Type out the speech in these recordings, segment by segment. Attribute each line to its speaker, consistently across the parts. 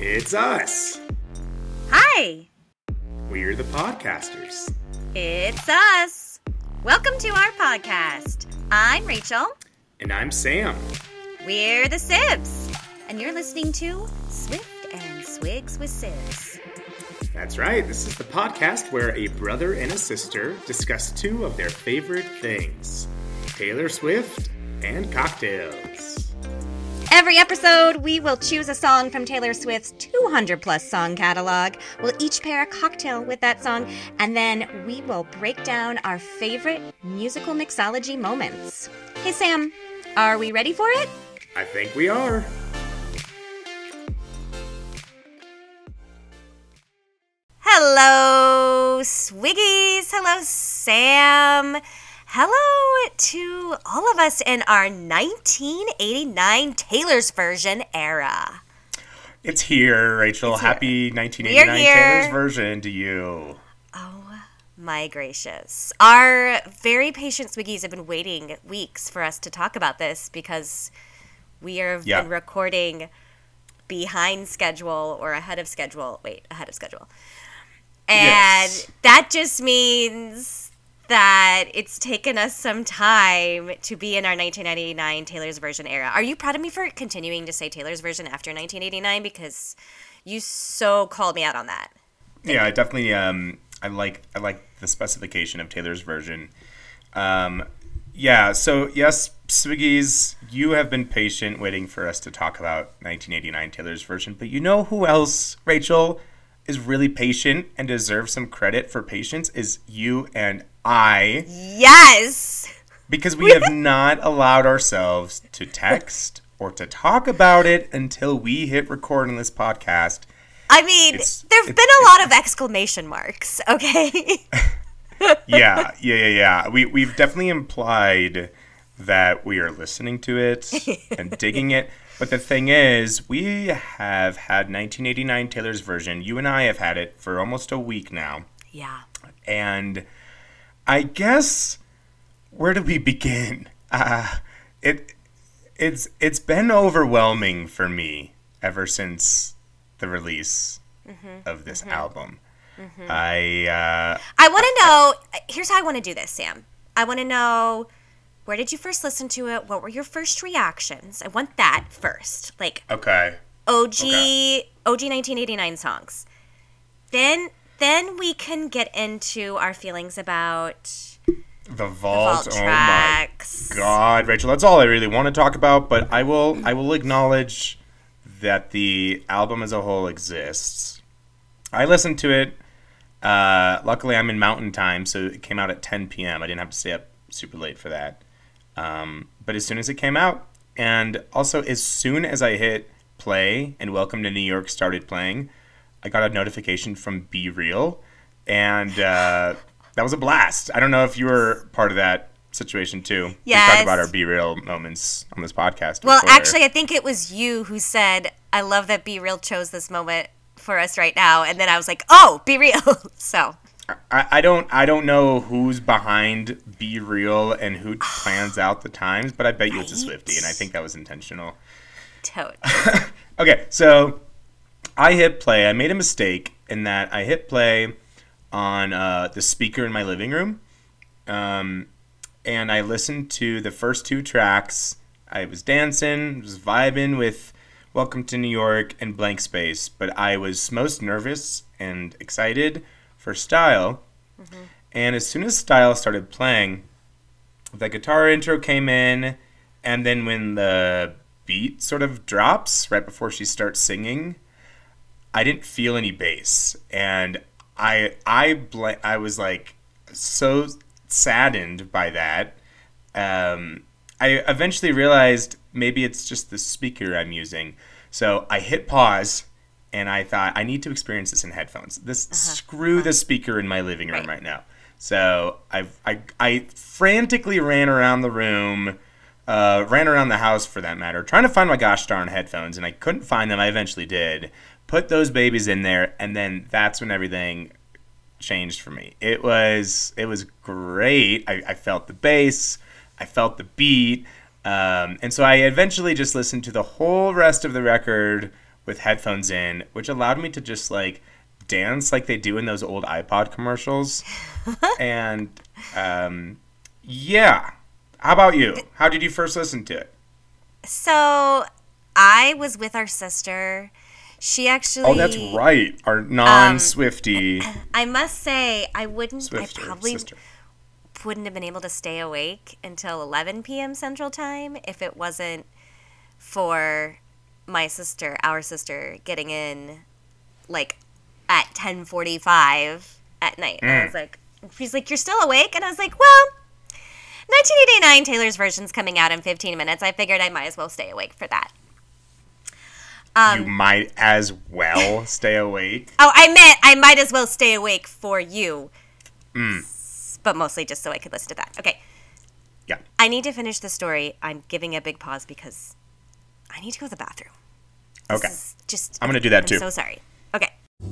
Speaker 1: It's us.
Speaker 2: Hi.
Speaker 1: We're the podcasters.
Speaker 2: It's us. Welcome to our podcast. I'm Rachel.
Speaker 1: And I'm Sam.
Speaker 2: We're the Sibs. And you're listening to Swift and Swigs with Sibs.
Speaker 1: That's right. This is the podcast where a brother and a sister discuss two of their favorite things. Taylor Swift and cocktails.
Speaker 2: Every episode, we will choose a song from Taylor Swift's 200-plus song catalog. We'll each pair a cocktail with that song, and then we will break down our favorite musical mixology moments. Hey, Sam, are we ready for it?
Speaker 1: I think we are.
Speaker 2: Hello, Swiggies. Hello, Sam. Hello to all of us in our 1989 Taylor's version era.
Speaker 1: It's here, Rachel.
Speaker 2: It's here.
Speaker 1: Happy 1989 Taylor's version to you.
Speaker 2: Oh, my gracious. Our very patient Swiggies have been waiting weeks for us to talk about this because we have been recording behind schedule or ahead of schedule. Ahead of schedule. And that just means that it's taken us some time to be in our 1999 Taylor's version era. Are you proud of me for continuing to say Taylor's version after 1989? Because you so called me out on that.
Speaker 1: Yeah, I definitely, I like the specification of Taylor's version. So yes, Swiggies, you have been patient waiting for us to talk about 1989 Taylor's version, but you know who else, Rachel, is really patient and deserves some credit for patience is you and I.
Speaker 2: Yes!
Speaker 1: Because we have not allowed ourselves to text or to talk about it until we hit record on this podcast.
Speaker 2: I mean, there've been a lot of exclamation marks, okay?
Speaker 1: Yeah. We've definitely implied that we are listening to it and digging it. But the thing is, we have had 1989 Taylor's version. You and I have had it for almost a week now.
Speaker 2: Yeah.
Speaker 1: And I guess, where do we begin? It's been overwhelming for me ever since the release of this album. I
Speaker 2: want to know, here's how I want to do this, Sam. I want to know, where did you first listen to it? What were your first reactions? I want that first. Like,
Speaker 1: okay.
Speaker 2: OG 1989 songs. Then we can get into our feelings about
Speaker 1: the vault
Speaker 2: tracks.
Speaker 1: Oh my God, Rachel, that's all I really want to talk about, but I will acknowledge that the album as a whole exists. I listened to it. Luckily, I'm in Mountain Time, so it came out at 10 p.m. I didn't have to stay up super late for that. But as soon as it came out, and also as soon as I hit play and Welcome to New York started playing, I got a notification from Be Real, and that was a blast. I don't know if you were part of that situation too.
Speaker 2: Yes.
Speaker 1: We talked about our Be Real moments on this podcast.
Speaker 2: Well, actually, I think it was you who said, I love that Be Real chose this moment for us right now, and then I was like, oh, Be Real. So
Speaker 1: I don't know who's behind Be Real and who plans out the times, but I bet you it's a Swiftie, and I think that was intentional.
Speaker 2: Totes.
Speaker 1: Okay, so I hit play. I made a mistake in that I hit play on the speaker in my living room, and I listened to the first two tracks. I was dancing, was vibing with Welcome to New York and Blank Space, but I was most nervous and excited for Style. And as soon as Style started playing, the guitar intro came in, and then when the beat sort of drops right before she starts singing, I didn't feel any bass, and I was like so saddened by that. I eventually realized maybe it's just the speaker I'm using, so I hit pause. And I thought, I need to experience this in headphones. Screw the speaker in my living room right now. So I frantically ran around the room, ran around the house for that matter, trying to find my gosh darn headphones, and I couldn't find them. I eventually did. Put those babies in there, and then that's when everything changed for me. It was great. I felt the bass. I felt the beat. And so I eventually just listened to the whole rest of the record with headphones in, which allowed me to just like dance like they do in those old iPod commercials. And yeah. How about you? How did you first listen to it?
Speaker 2: So I was with our sister. She actually...
Speaker 1: Oh, that's right. Our non-Swiftie.
Speaker 2: I must say, I probably
Speaker 1: sister.
Speaker 2: wouldn't have been able to stay awake until 11 p.m. Central Time if it wasn't for our sister, getting in like at 10:45 at night. And I was like, she's like, "You're still awake?" And I was like, "Well, 1989 Taylor's version's coming out in 15 minutes. I figured I might as well stay awake for that."
Speaker 1: You might as well stay awake.
Speaker 2: Oh, I meant I might as well stay awake for you. But mostly just so I could listen to that. Okay.
Speaker 1: Yeah.
Speaker 2: I need to finish the story. I'm giving a big pause because I need to go to the bathroom.
Speaker 1: Okay.
Speaker 2: I'm
Speaker 1: going to do that too.
Speaker 2: I'm so sorry. Okay.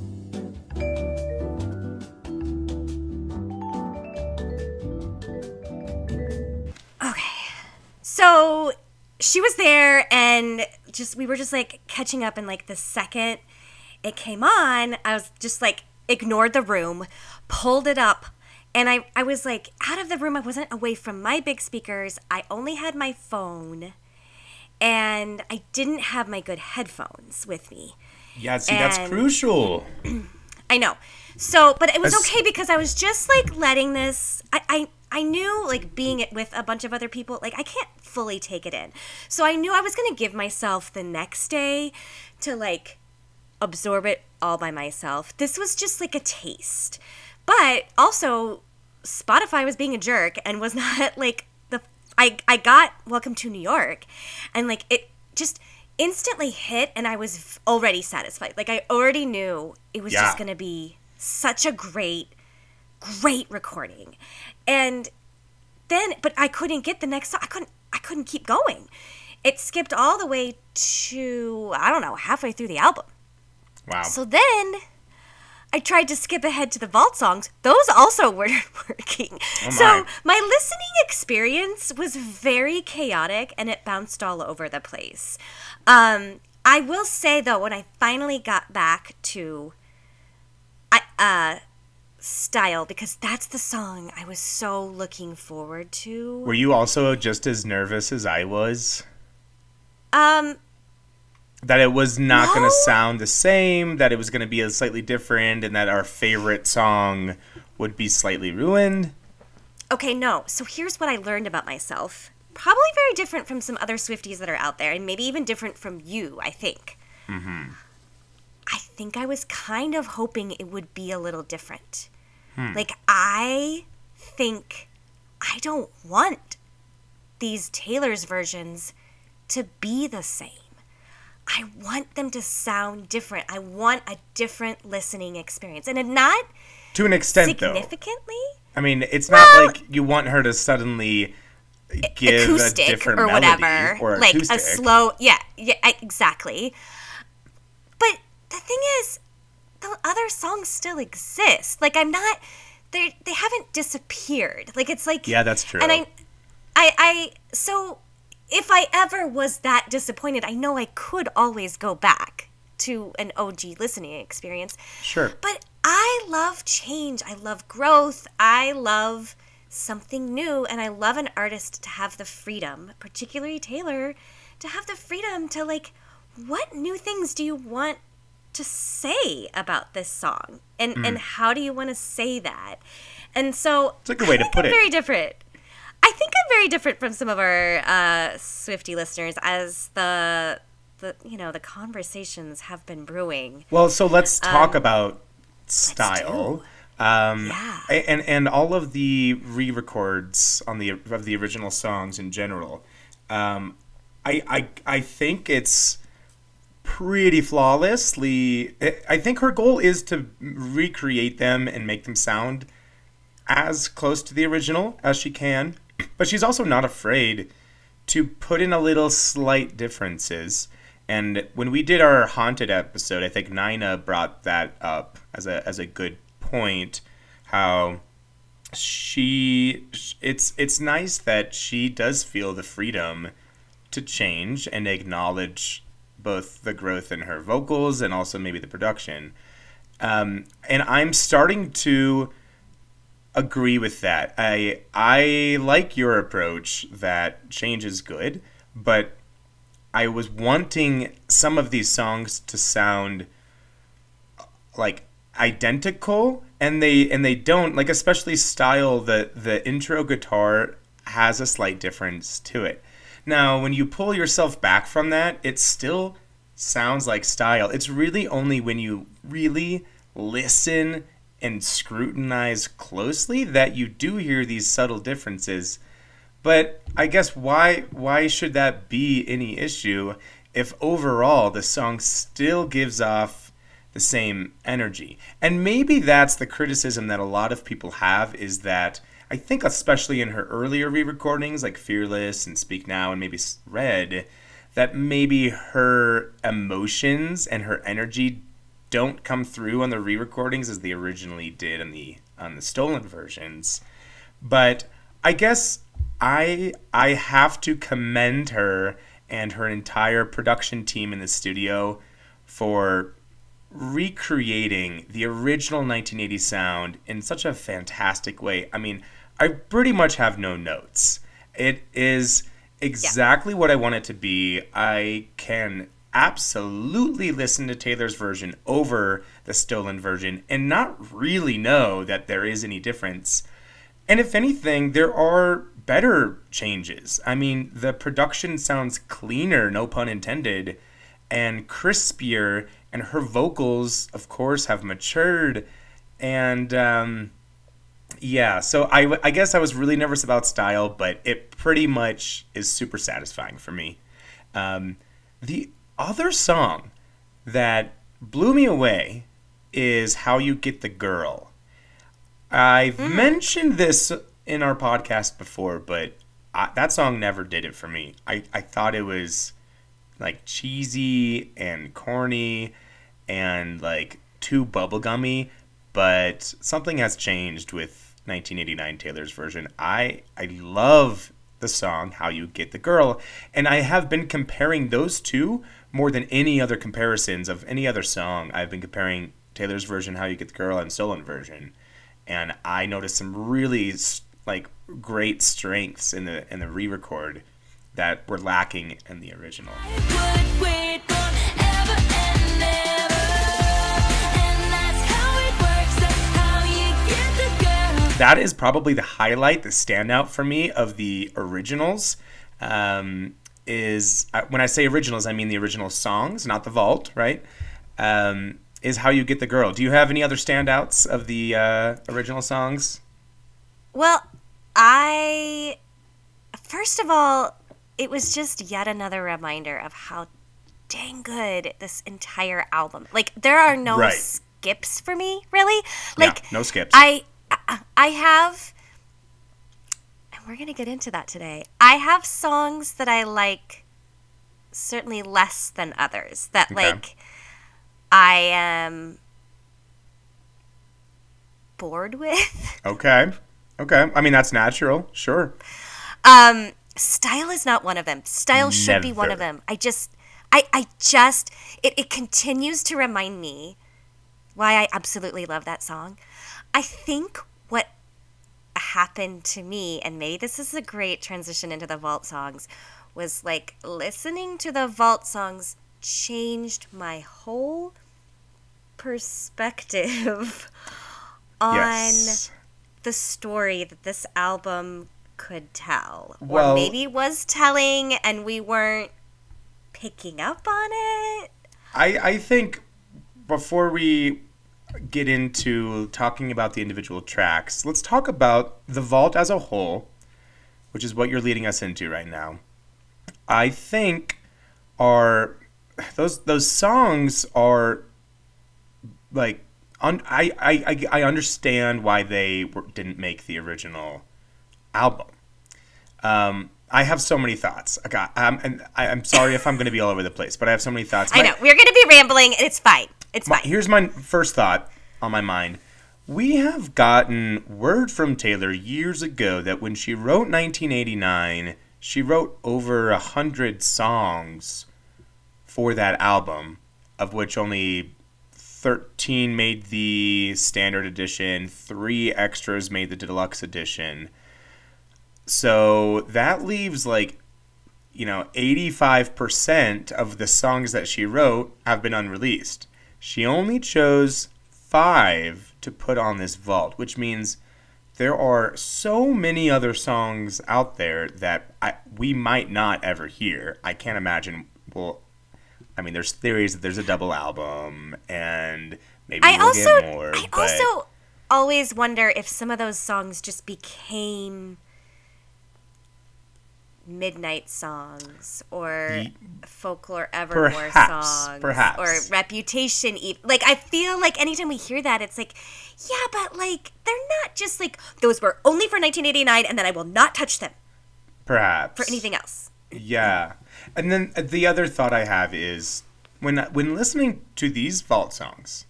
Speaker 2: Okay. So she was there and we were just like catching up, and like the second it came on, I was just like ignored the room, pulled it up, and I was like out of the room. I wasn't away from my big speakers. I only had my phone, and I didn't have my good headphones with me.
Speaker 1: Yeah, see, that's crucial.
Speaker 2: I know. So, but it was okay because I was just like letting this, I knew like being with a bunch of other people, like I can't fully take it in. So I knew I was going to give myself the next day to like absorb it all by myself. This was just like a taste. But also Spotify was being a jerk and was not like I got Welcome to New York, and like it just instantly hit, and I was already satisfied. Like I already knew it was just going to be such a great recording. And then, but I couldn't get the next song. I couldn't keep going. It skipped all the way to, I don't know, halfway through the album.
Speaker 1: Wow.
Speaker 2: So then I tried to skip ahead to the vault songs. Those also weren't working. So my listening experience was very chaotic, and it bounced all over the place. I will say, though, when I finally got back to Style, because that's the song I was so looking forward to.
Speaker 1: Were you also just as nervous as I was? That it was not going to sound the same, that it was going to be slightly different, and that our favorite song would be slightly ruined?
Speaker 2: Okay, no. So here's what I learned about myself. Probably very different from some other Swifties that are out there, and maybe even different from you, I think. Mm-hmm. I think I was kind of hoping it would be a little different. Like, I think I don't want these Taylor's versions to be the same. I want them to sound different. I want a different listening experience. And not
Speaker 1: to an extent,
Speaker 2: significantly.
Speaker 1: Though. I mean, it's not like you want her to suddenly give
Speaker 2: acoustic
Speaker 1: a different
Speaker 2: or
Speaker 1: melody
Speaker 2: whatever.
Speaker 1: Or
Speaker 2: like
Speaker 1: acoustic.
Speaker 2: A slow, exactly. But the thing is, the other songs still exist. Like, they haven't disappeared. Like, it's like...
Speaker 1: Yeah, that's true.
Speaker 2: And so if I ever was that disappointed, I know I could always go back to an OG listening experience.
Speaker 1: Sure.
Speaker 2: But I love change. I love growth. I love something new. And I love an artist to have the freedom, particularly Taylor, to have the freedom to, like, what new things do you want to say about this song? And how do you want to say that? And so
Speaker 1: it's a good way to put it.
Speaker 2: Very different. I think I'm very different from some of our Swiftie listeners as the conversations have been brewing.
Speaker 1: Well, so let's talk about Style. And all of the re-records of the original songs in general. I think it's pretty flawlessly. I think her goal is to recreate them and make them sound as close to the original as she can. But she's also not afraid to put in a little slight differences. And when we did our Haunted episode, I think Nina brought that up as a good point. How it's nice that she does feel the freedom to change and acknowledge both the growth in her vocals and also maybe the production. And I'm starting to agree with that. I like your approach that change is good, but I was wanting some of these songs to sound like identical, and they don't, like, especially Style. The intro guitar has a slight difference to it. Now, when you pull yourself back from that, it still sounds like Style. It's really only when you really listen and scrutinize closely that you do hear these subtle differences. But I guess why should that be any issue if overall the song still gives off the same energy? And maybe that's the criticism that a lot of people have, is that I think especially in her earlier re-recordings like Fearless and Speak Now and maybe Red, that maybe her emotions and her energy don't come through on the re-recordings as they originally did on the stolen versions. But I guess I have to commend her and her entire production team in the studio for recreating the original 1980 sound in such a fantastic way. I mean, I pretty much have no notes. It is exactly what I want it to be. I can absolutely listen to Taylor's version over the stolen version and not really know that there is any difference. And if anything, there are better changes. I mean, the production sounds cleaner, no pun intended, and crispier, and her vocals, of course, have matured. And so I guess I was really nervous about Style, but it pretty much is super satisfying for me. The other song that blew me away is How You Get the Girl. I've mentioned this in our podcast before, but that song never did it for me. I thought it was like cheesy and corny and like too bubblegummy, but something has changed with 1989 Taylor's version. I love the song How You Get the Girl, and I have been comparing those two more than any other comparisons of any other song. I've been comparing Taylor's version How You Get the Girl and stolen version, and I noticed some really like great strengths in the re-record that were lacking in the original. That is probably the highlight, the standout for me of the originals. Is when I say originals, I mean the original songs, not the vault, right? Is How You Get the Girl. Do you have any other standouts of the original songs?
Speaker 2: Well, first of all, it was just yet another reminder of how dang good this entire album. Like, there are no skips for me, really. Like,
Speaker 1: no skips.
Speaker 2: I have, and we're going to get into that today, I have songs that I like certainly less than others, that, like, I am bored with. Okay. I mean, that's natural. Sure. Style is not one of them. Style should be one of them. It continues to remind me why I absolutely love that song. I think what happened to me, and maybe this is a great transition into the vault songs, was like listening to the vault songs changed my whole perspective on the story that this album could tell. Or maybe was telling and we weren't picking up on it.
Speaker 1: I think before we get into talking about the individual tracks, let's talk about the vault as a whole, which is what you're leading us into right now. I think those songs are like I understand why they didn't make the original album. I have so many thoughts. And I'm sorry if I'm going to be all over the place, but I have so many thoughts.
Speaker 2: I know we're going to be rambling, and it's fine. It's fine.
Speaker 1: Here's my first thought on my mind. We have gotten word from Taylor years ago that when she wrote 1989, she wrote over 100 songs for that album, of which only 13 made the standard edition, 3 extras made the deluxe edition. So that leaves 85% of the songs that she wrote have been unreleased. She only chose 5 to put on this vault, which means there are so many other songs out there that we might not ever hear. I can't imagine. Well, I mean, there's theories that there's a double album, and maybe we'll get more.
Speaker 2: I also always wonder if some of those songs just became Midnight songs or Folklore Evermore songs
Speaker 1: perhaps,
Speaker 2: or Reputation. I feel like anytime we hear that, it's like, yeah, but they're not just those were only for 1989 and then I will not touch them.
Speaker 1: Perhaps.
Speaker 2: For anything else.
Speaker 1: Yeah. And then the other thought I have is when listening to these vault songs,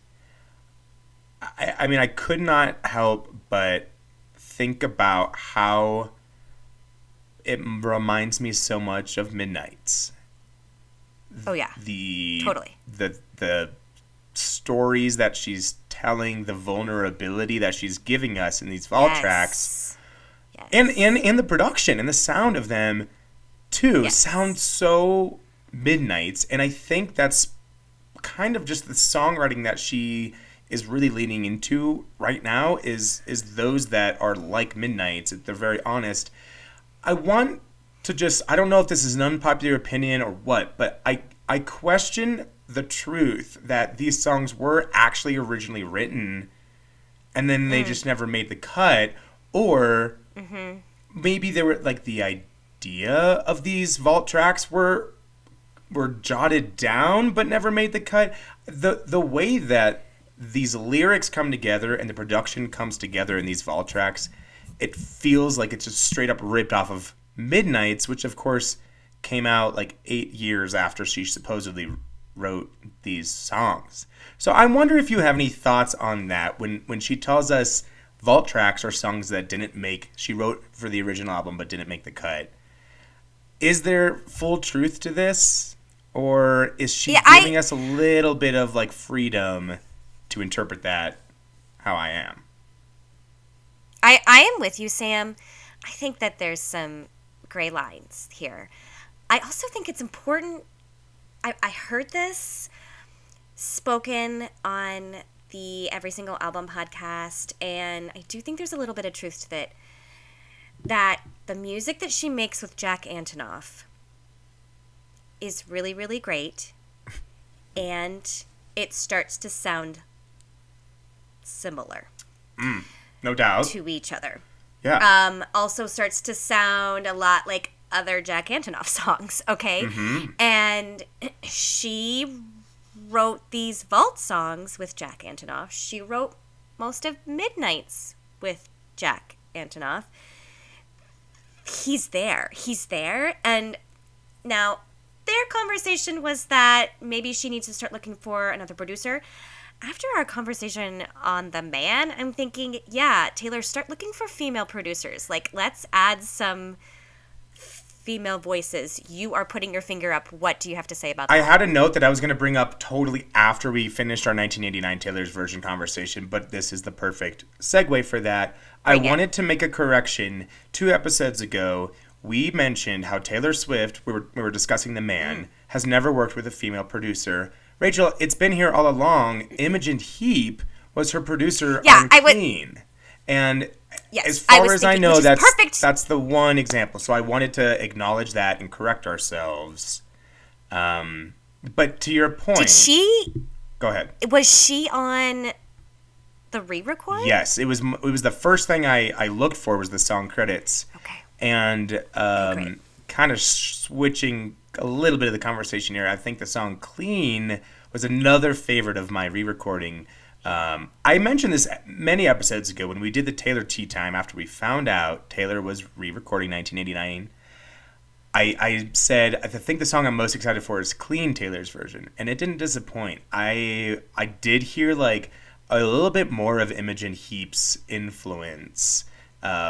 Speaker 1: I mean, I could not help but think about how it reminds me so much of Midnights.
Speaker 2: Oh yeah. Totally.
Speaker 1: The stories that she's telling, the vulnerability that she's giving us in these vault tracks. Yes. And the production and the sound of them too sound so Midnights, and I think that's kind of just the songwriting that she is really leaning into right now is those that are like Midnights. They're very honest. I want to I don't know if this is an unpopular opinion or what, but I question the truth that these songs were actually originally written and then they just never made the cut, or maybe they were the idea of these vault tracks were jotted down but never made the cut. The way that these lyrics come together and the production comes together in these vault tracks, it feels like it's just straight up ripped off of Midnights, which of course came out 8 years after she supposedly wrote these songs. So I wonder if you have any thoughts on that when she tells us vault tracks are songs that she wrote for the original album but didn't make the cut. Is there full truth to this, or is she giving us a little bit of freedom to interpret that how I am?
Speaker 2: I am with you, Sam. I think that there's some gray lines here. I also think it's important. I heard this spoken on the Every Single Album podcast, and I do think there's a little bit of truth to it. That the music that she makes with Jack Antonoff is really, really great, and it starts to sound similar.
Speaker 1: No doubt.
Speaker 2: To each other.
Speaker 1: Yeah.
Speaker 2: Also starts to sound a lot like other Jack Antonoff songs, okay?
Speaker 1: Mm-hmm.
Speaker 2: And she wrote these vault songs with Jack Antonoff. She wrote most of Midnights with Jack Antonoff. He's there. And now their conversation was that maybe she needs to start looking for another producer. After our conversation on The Man, I'm thinking, yeah, Taylor, start looking for female producers. Let's add some female voices. You are putting your finger up. What do you have to say about that?
Speaker 1: I had a note that I was going to bring up totally after we finished our 1989 Taylor's Version conversation, but this is the perfect segue for that. I wanted to make a correction. 2 episodes ago, we mentioned how Taylor Swift, we were discussing The Man, has never worked with a female producer. Rachel, it's been here all along. Imogen Heap was her producer on Clean. And as far as I know, that's the one example. So I wanted to acknowledge that and correct ourselves. But to your point...
Speaker 2: Did she...
Speaker 1: Go ahead.
Speaker 2: Was she on the re-record?
Speaker 1: Yes. It was the first thing I looked for was the song credits.
Speaker 2: Okay.
Speaker 1: And kind of switching a little bit of the conversation here, I think the song Clean was another favorite of my re-recording. I mentioned this many episodes ago when we did the Taylor Tea Time after we found out Taylor was re-recording 1989. I said, I think the song I'm most excited for is Clean, Taylor's version, and it didn't disappoint. I did hear a little bit more of Imogen Heap's influence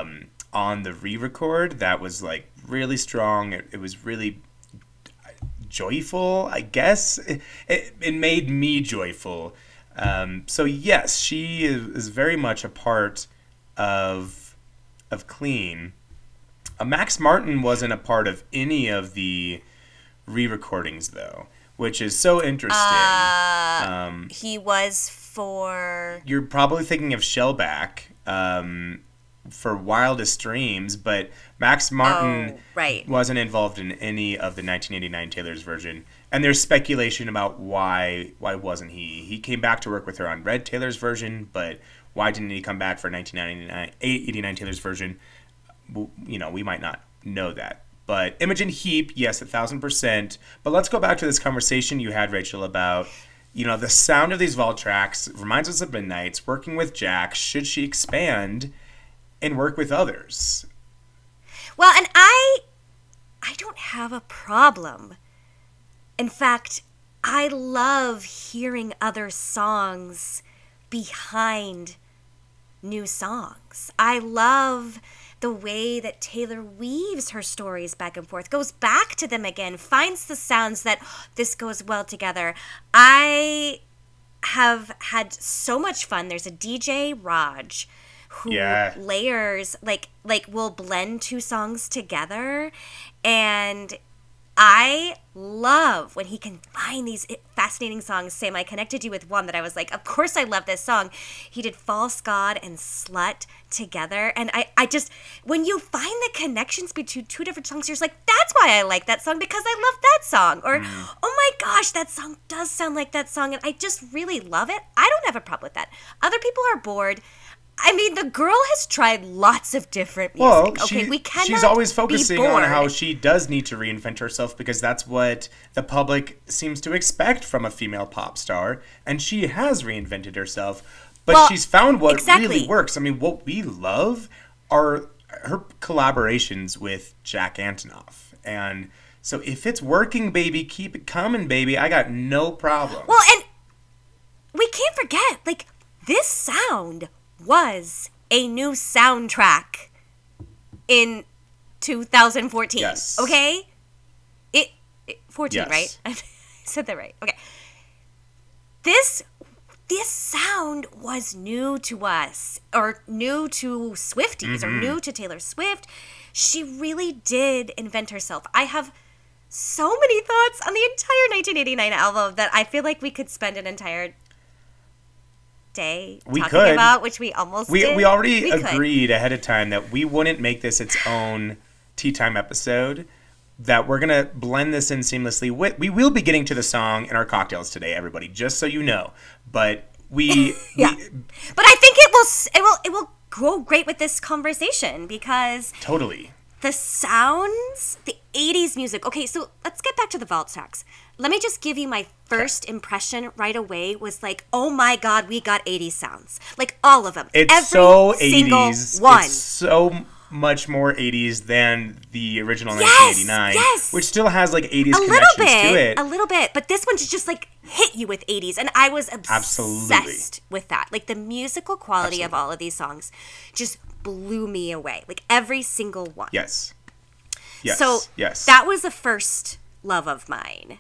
Speaker 1: on the re-record that was really strong. It was really joyful, I guess. It made me joyful. So yes, she is very much a part of Clean. Max Martin wasn't a part of any of the re-recordings, though, which is so interesting.
Speaker 2: He was for...
Speaker 1: You're probably thinking of Shellback for Wildest Dreams, but Max Martin wasn't involved in any of the 1989 Taylor's version. And there's speculation about why wasn't he? He came back to work with her on Red Taylor's version, but why didn't he come back for 1989 Taylor's version? You know, we might not know that. But Imogen Heap, yes, 1,000%. But let's go back to this conversation you had, Rachel, about, you know, the sound of these vault tracks reminds us of Midnight's, working with Jack. Should she expand and work with others?
Speaker 2: Well, and I don't have a problem. In fact, I love hearing other songs behind new songs. I love the way that Taylor weaves her stories back and forth, goes back to them again, finds the sounds that this goes well together. I have had so much fun. There's a DJ, Raj, who layers, like will blend two songs together, and I love when he can find these fascinating songs. Sam, I connected you with one that I was like, of course I love this song. He did False God and Slut together. And I just, when you find the connections between two different songs, you're just like, that's why I like that song, because I love that song. Or, oh my gosh, that song does sound like that song. And I just really love it. I don't have a problem with that. Other people are bored. I mean, the girl has tried lots of different music.
Speaker 1: Well, she's always focusing on how she does need to reinvent herself, because that's what the public seems to expect from a female pop star, and she has reinvented herself. But she's found what really works. I mean, what we love are her collaborations with Jack Antonoff. And so if it's working, baby, keep it coming, baby. I got no problem.
Speaker 2: Well, and we can't forget, like, this sound was a new soundtrack in 2014.
Speaker 1: Yes.
Speaker 2: Okay? 14,
Speaker 1: yes.
Speaker 2: Right? I said that right. Okay. This sound was new to us, or new to Swifties, or new to Taylor Swift. She really did invent herself. I have so many thoughts on the entire 1989 album that I feel like we could spend an entire day talking about, which we almost did.
Speaker 1: We already agreed ahead of time that we wouldn't make this its own Tea Time episode, that we're going to blend this in seamlessly. We will be getting to the song in our cocktails today, everybody, just so you know. But
Speaker 2: but I think it will go great with this conversation, because
Speaker 1: totally
Speaker 2: the sounds, the 80s music. Okay, so let's get back to the vault tracks. Let me just give you my first impression right away was like, oh my God, we got 80s sounds. Like all of them.
Speaker 1: It's so 80s. One. It's so much more 80s than the original 1989.
Speaker 2: Yes.
Speaker 1: Which still has like 80s connections to it.
Speaker 2: A little bit. But this one just like hit you with 80s. And I was obsessed with that. Like the musical quality of all of these songs just blew me away. Like every single one.
Speaker 1: Yes.
Speaker 2: So that was the first love of mine.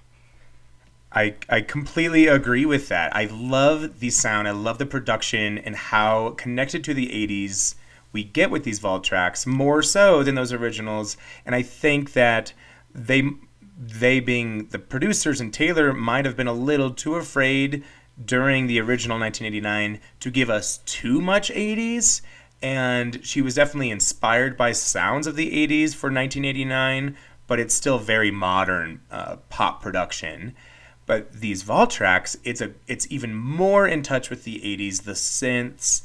Speaker 1: I completely agree with that. I love the sound. I love the production and how connected to the 80s we get with these vault tracks, more so than those originals. And I think that they being the producers and Taylor might have been a little too afraid during the original 1989 to give us too much 80s. And she was definitely inspired by sounds of the 80s for 1989, but it's still very modern pop production. But these vault tracks, it's even more in touch with the 80s. The synths,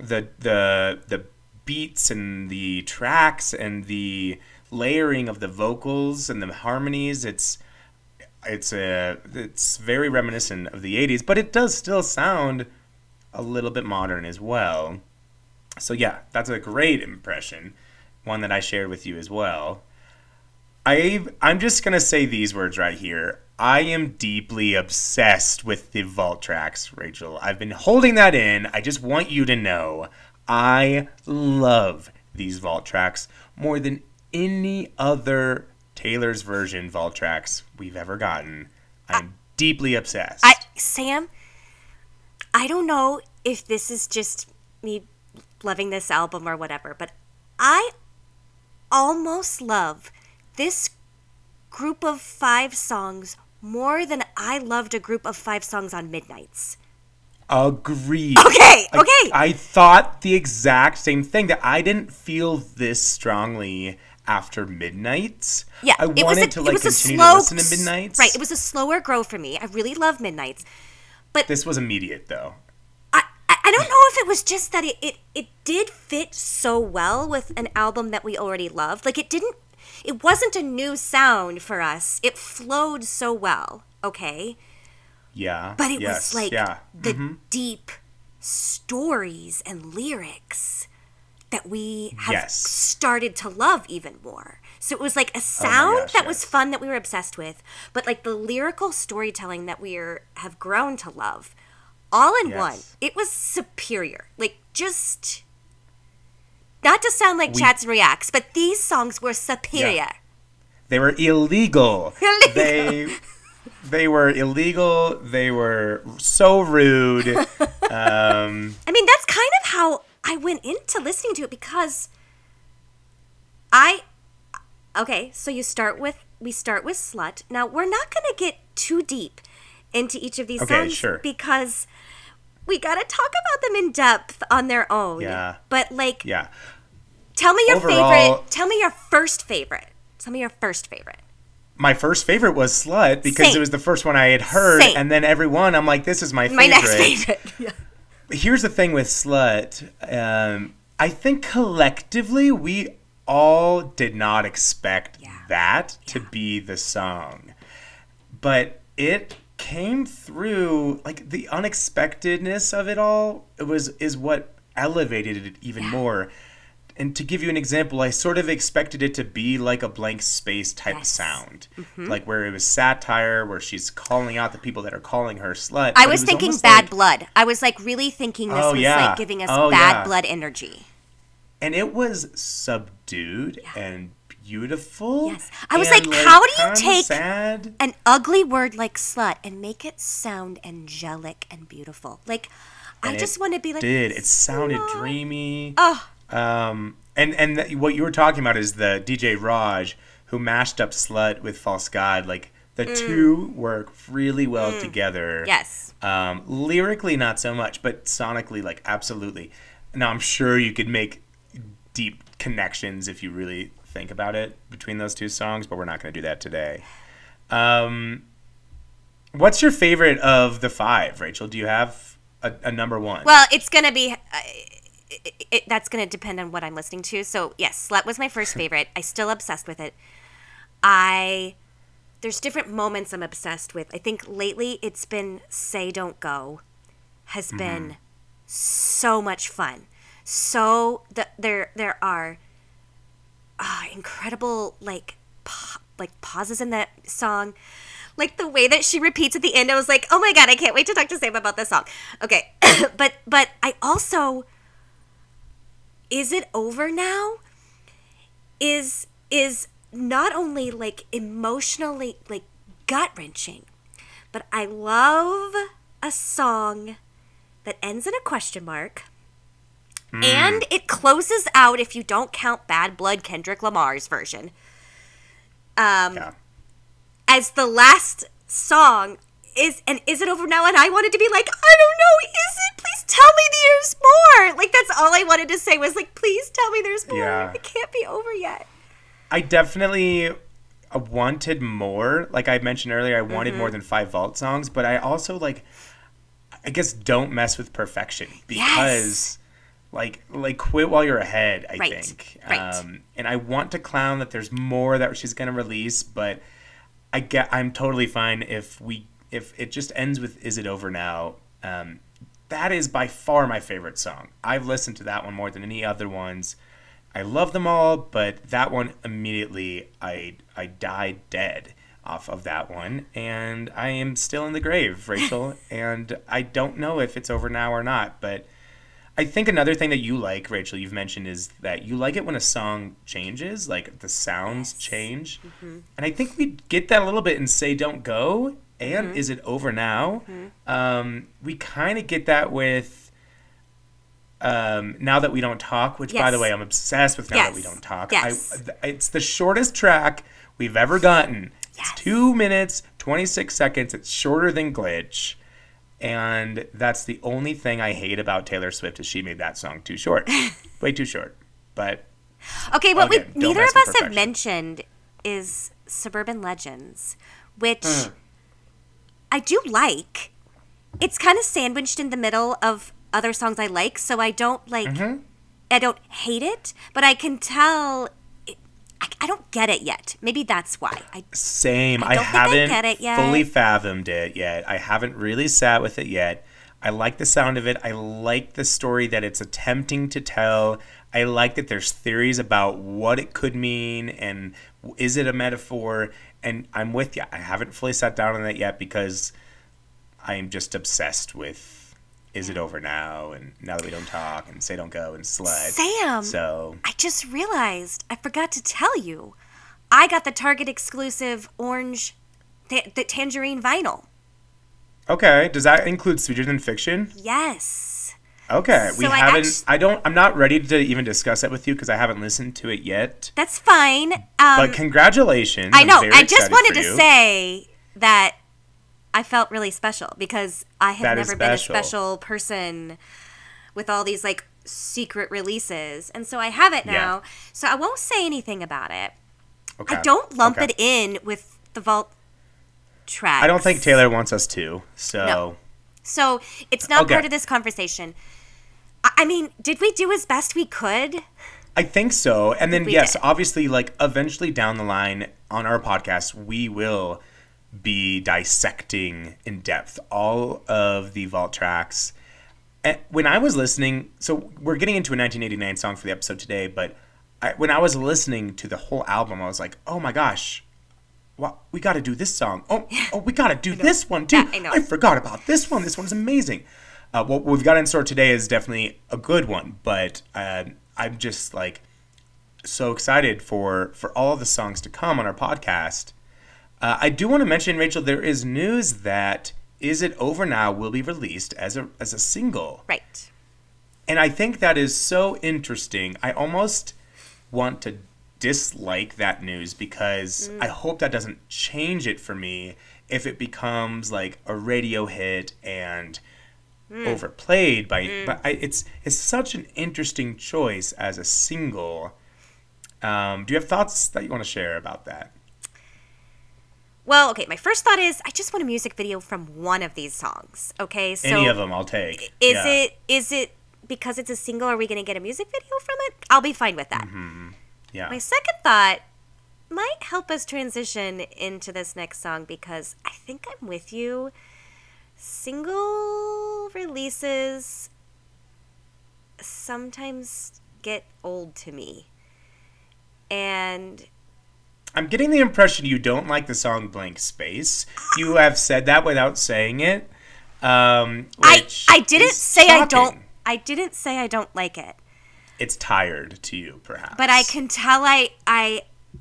Speaker 1: the beats and the tracks and the layering of the vocals and the harmonies. It's very reminiscent of the 80s, but it does still sound a little bit modern as well. So yeah, that's a great impression, one that I shared with you as well. I'm just going to say these words right here. I am deeply obsessed with the vault tracks, Rachel. I've been holding that in. I just want you to know I love these vault tracks more than any other Taylor's version vault tracks we've ever gotten. I'm deeply obsessed.
Speaker 2: Sam, I don't know if this is just me loving this album or whatever, but I almost love this group of 5 songs more than I loved a group of 5 songs on Midnights.
Speaker 1: Agreed.
Speaker 2: Okay.
Speaker 1: I thought the exact same thing, that I didn't feel this strongly after Midnights.
Speaker 2: Yeah,
Speaker 1: I wanted to continue to listen to Midnights.
Speaker 2: Right, it was a slower grow for me. I really love Midnights. But
Speaker 1: this was immediate, though.
Speaker 2: I don't know if it was just that it did fit so well with an album that we already loved. Like, it wasn't a new sound for us. It flowed so well, okay?
Speaker 1: Yeah.
Speaker 2: But it was like the deep stories and lyrics that we have started to love even more. So it was like a sound that was fun, that we were obsessed with, but like the lyrical storytelling that have grown to love, all in one. It was superior. Like, just not to sound like Chats and Reacts, but these songs were superior.
Speaker 1: Yeah. They were illegal. They were illegal. They were so rude.
Speaker 2: I mean, that's kind of how I went into listening to it, because so we start with Slut. Now, we're not going to get too deep into each of these songs, because we got to talk about them in depth on their own.
Speaker 1: Yeah.
Speaker 2: But tell me your favorite. Tell me your first favorite. My
Speaker 1: first favorite was Slut, because it was the first one I had heard, and then every one I'm like, this is my favorite.
Speaker 2: My next favorite. Yeah.
Speaker 1: Here's the thing with Slut. I think collectively we all did not expect that to be the song. But it came through, like, the unexpectedness of it all is what elevated it even more. And to give you an example, I sort of expected it to be like a Blank Space type sound. Mm-hmm. Like, where it was satire, where she's calling out the people that are calling her slut.
Speaker 2: I was thinking Bad Blood. I was, like, really thinking this was, like, giving us Bad Blood energy.
Speaker 1: And it was subdued and beautiful.
Speaker 2: Yes. I was like, how do you take an ugly word like slut and make it sound angelic and beautiful? Like, I just want to be like,
Speaker 1: it sounded dreamy.
Speaker 2: Oh.
Speaker 1: And what you were talking about is the DJ Raj, who mashed up Slut with False God. Like, the two work really well together.
Speaker 2: Yes.
Speaker 1: Lyrically, not so much, but sonically, like, absolutely. Now, I'm sure you could make deep connections if you really think about it between those two songs, but we're not going to do that today. What's your favorite of the 5, Rachel? Do you have a number 1?
Speaker 2: Well, it's going to be... that's going to depend on what I'm listening to. So, yes, Slut was my first favorite. I'm still obsessed with it. There's different moments I'm obsessed with. I think lately it's been Say Don't Go has been so much fun. So there are incredible like pauses in that song. Like the way that she repeats at the end, I was like, oh my God, I can't wait to talk to Sam about this song. Okay. but I also... Is It Over Now is not only like emotionally like gut-wrenching, but I love a song that ends in a question mark, and it closes out, if you don't count Bad Blood, Kendrick Lamar's version, as the last song. Is It Over Now? And I wanted to be like, I don't know, is it? Please tell me there's more. Like, that's all I wanted to say was like, please tell me there's more. Yeah. It can't be over yet.
Speaker 1: I definitely wanted more. Like I mentioned earlier, I wanted more than 5 Vault songs, but I also, like, I guess don't mess with perfection, because like quit while you're ahead, I think.
Speaker 2: Right.
Speaker 1: And I want to clown that there's more that she's going to release, but I'm totally fine if it just ends with Is It Over Now. That is by far my favorite song. I've listened to that one more than any other ones. I love them all, but that one immediately, I died dead off of that one. And I am still in the grave, Rachel. And I don't know if it's over now or not, but I think another thing that you like, Rachel, you've mentioned, is that you like it when a song changes, like the sounds change. Mm-hmm. And I think we get that a little bit in Say Don't Go and mm-hmm. Is It Over Now? Mm-hmm. We kind of get that with Now That We Don't Talk, which, by the way, I'm obsessed with Now That We Don't Talk. It's the shortest track we've ever gotten. Yes. It's 2 minutes, 26 seconds. It's shorter than Glitch. And that's the only thing I hate about Taylor Swift is she made that song too short. Way too short. But
Speaker 2: okay, what neither of us have mentioned is Suburban Legends, which I do like. It's kind of sandwiched in the middle of other songs I like, so I don't I don't hate it, but I can tell I don't get it yet. Maybe that's why.
Speaker 1: Same. I haven't get it yet. Fully fathomed it yet. I haven't really sat with it yet. I like the sound of it. I like the story that it's attempting to tell. I like that there's theories about what it could mean and is it a metaphor? And I'm with you. I haven't fully sat down on that yet because I'm just obsessed with Is It Over Now? And Now That We Don't Talk and Say Don't Go and Sled.
Speaker 2: Sam, so I just realized I forgot to tell you. I got the Target exclusive orange, the tangerine vinyl.
Speaker 1: Okay. Does that include Sweeter Than Fiction?
Speaker 2: Yes.
Speaker 1: Okay. So I'm not ready to even discuss it with you because I haven't listened to it yet.
Speaker 2: That's fine.
Speaker 1: But congratulations.
Speaker 2: I know. I just wanted to say that I felt really special because I have never been a special person with all these like secret releases. And so I have it now. Yeah. So I won't say anything about it. Okay. I don't lump it in with the vault tracks.
Speaker 1: I don't think Taylor wants us to. So
Speaker 2: no. So it's not part of this conversation. I mean, did we do as best we could?
Speaker 1: I think so. And then, yes, obviously, like eventually down the line on our podcast, we will be dissecting in depth all of the vault tracks. And when I was listening, so we're getting into a 1989 song for the episode today, but when I was listening to the whole album, I was like, oh my gosh, well, we got to do this song. Oh, we got to do this one too. Yeah, I forgot about this one. This one's amazing. What we've got in store today is definitely a good one, but I'm just like so excited for all of the songs to come on our podcast. I do want to mention, Rachel, there is news that Is It Over Now will be released as a single.
Speaker 2: Right.
Speaker 1: And I think that is so interesting. I almost want to dislike that news because I hope that doesn't change it for me if it becomes like a radio hit and overplayed by but it's such an interesting choice as a single. Do you have thoughts that you want to share about that?
Speaker 2: Well, okay, my first thought is I just want a music video from one of these songs, okay? So
Speaker 1: any of them I'll take.
Speaker 2: Is it because it's a single, are we going to get a music video from it? I'll be fine with that.
Speaker 1: Mm-hmm. Yeah.
Speaker 2: My second thought might help us transition into this next song because I think I'm with you. Single releases sometimes get old to me. And
Speaker 1: I'm getting the impression you don't like the song Blank Space. You have said that without saying it.
Speaker 2: I didn't say shocking. I didn't say I don't like it.
Speaker 1: It's tired to you, perhaps.
Speaker 2: But I can tell I'm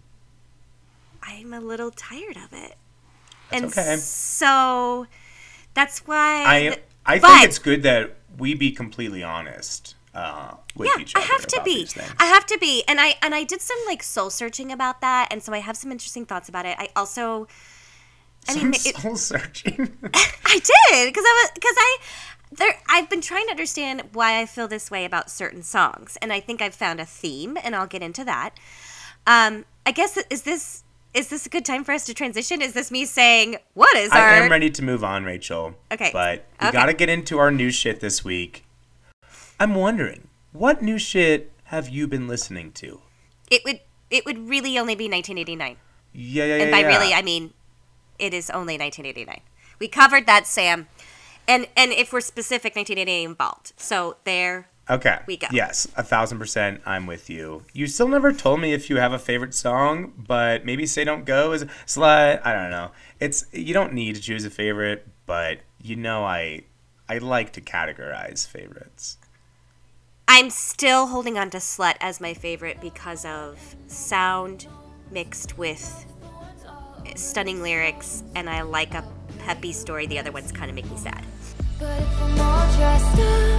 Speaker 2: a little tired of it.
Speaker 1: That's okay.
Speaker 2: So that's why
Speaker 1: I think it's good that we be completely honest with each other.
Speaker 2: I have to be. And I did some like soul searching about that, and so I have some interesting thoughts about it. I also
Speaker 1: soul searching.
Speaker 2: I did because I've been trying to understand why I feel this way about certain songs, and I think I've found a theme, and I'll get into that. I guess is this a good time for us to transition? Is this me saying I
Speaker 1: am ready to move on, Rachel.
Speaker 2: Okay,
Speaker 1: but we got to get into our new shit this week. I'm wondering, what new shit have you been listening to?
Speaker 2: It would really only be 1989.
Speaker 1: Yeah.
Speaker 2: And by really, I mean it is only 1989. We covered that, Sam. And if we're specific, 1988 Vault. So there we go.
Speaker 1: Yes, 1,000% I'm with you. You still never told me if you have a favorite song, but maybe Say Don't Go is Slut. I don't know. You don't need to choose a favorite, but I like to categorize favorites.
Speaker 2: I'm still holding on to Slut as my favorite because of sound mixed with stunning lyrics, and I like a peppy story. The other ones kind of make me sad. But if I'm all dressed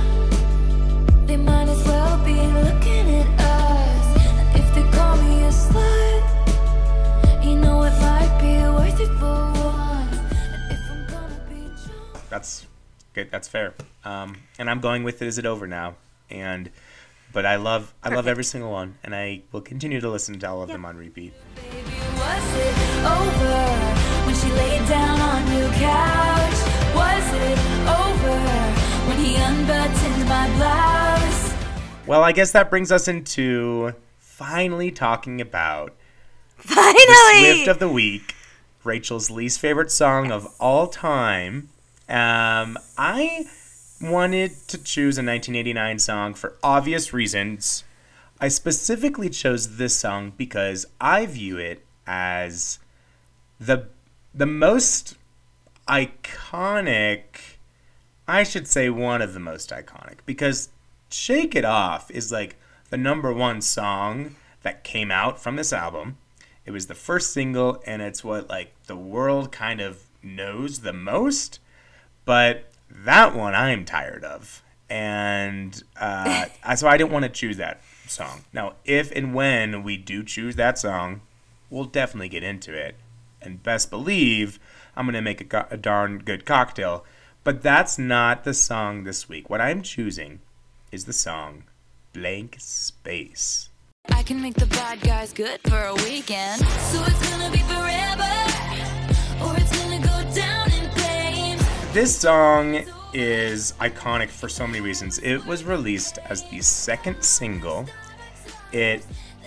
Speaker 2: up, they might as well be looking at us. And if they call me a slut, you know it might be worth it for once. And if I'm gonna be drunk...
Speaker 1: That's good. That's fair. And I'm going with it. Is it over now? But I love every single one, and I will continue to listen to all of them on repeat.
Speaker 2: Baby, was it over when she laid down on your couch? Was it over when he unbuttoned my blouse?
Speaker 1: Well, I guess that brings us into finally talking about
Speaker 2: the
Speaker 1: Swift of the Week, Rachel's least favorite song of all time. I wanted to choose a 1989 song for obvious reasons. I specifically chose this song because I view it as the most iconic, I should say one of the most iconic, because Shake It Off is like the number one song that came out from this album. It was the first single, and it's what like the world kind of knows the most, but that one I'm tired of, and so I didn't want to choose that song. Now, if and when we do choose that song, we'll definitely get into it, and best believe I'm going to make a darn good cocktail, but that's not the song this week. What I'm choosing is the song Blank Space.
Speaker 3: I can make the bad guys good for a weekend, so it's going to be forever, or it's going to go down in flames.
Speaker 1: This song is iconic for so many reasons. It was released as the second single. It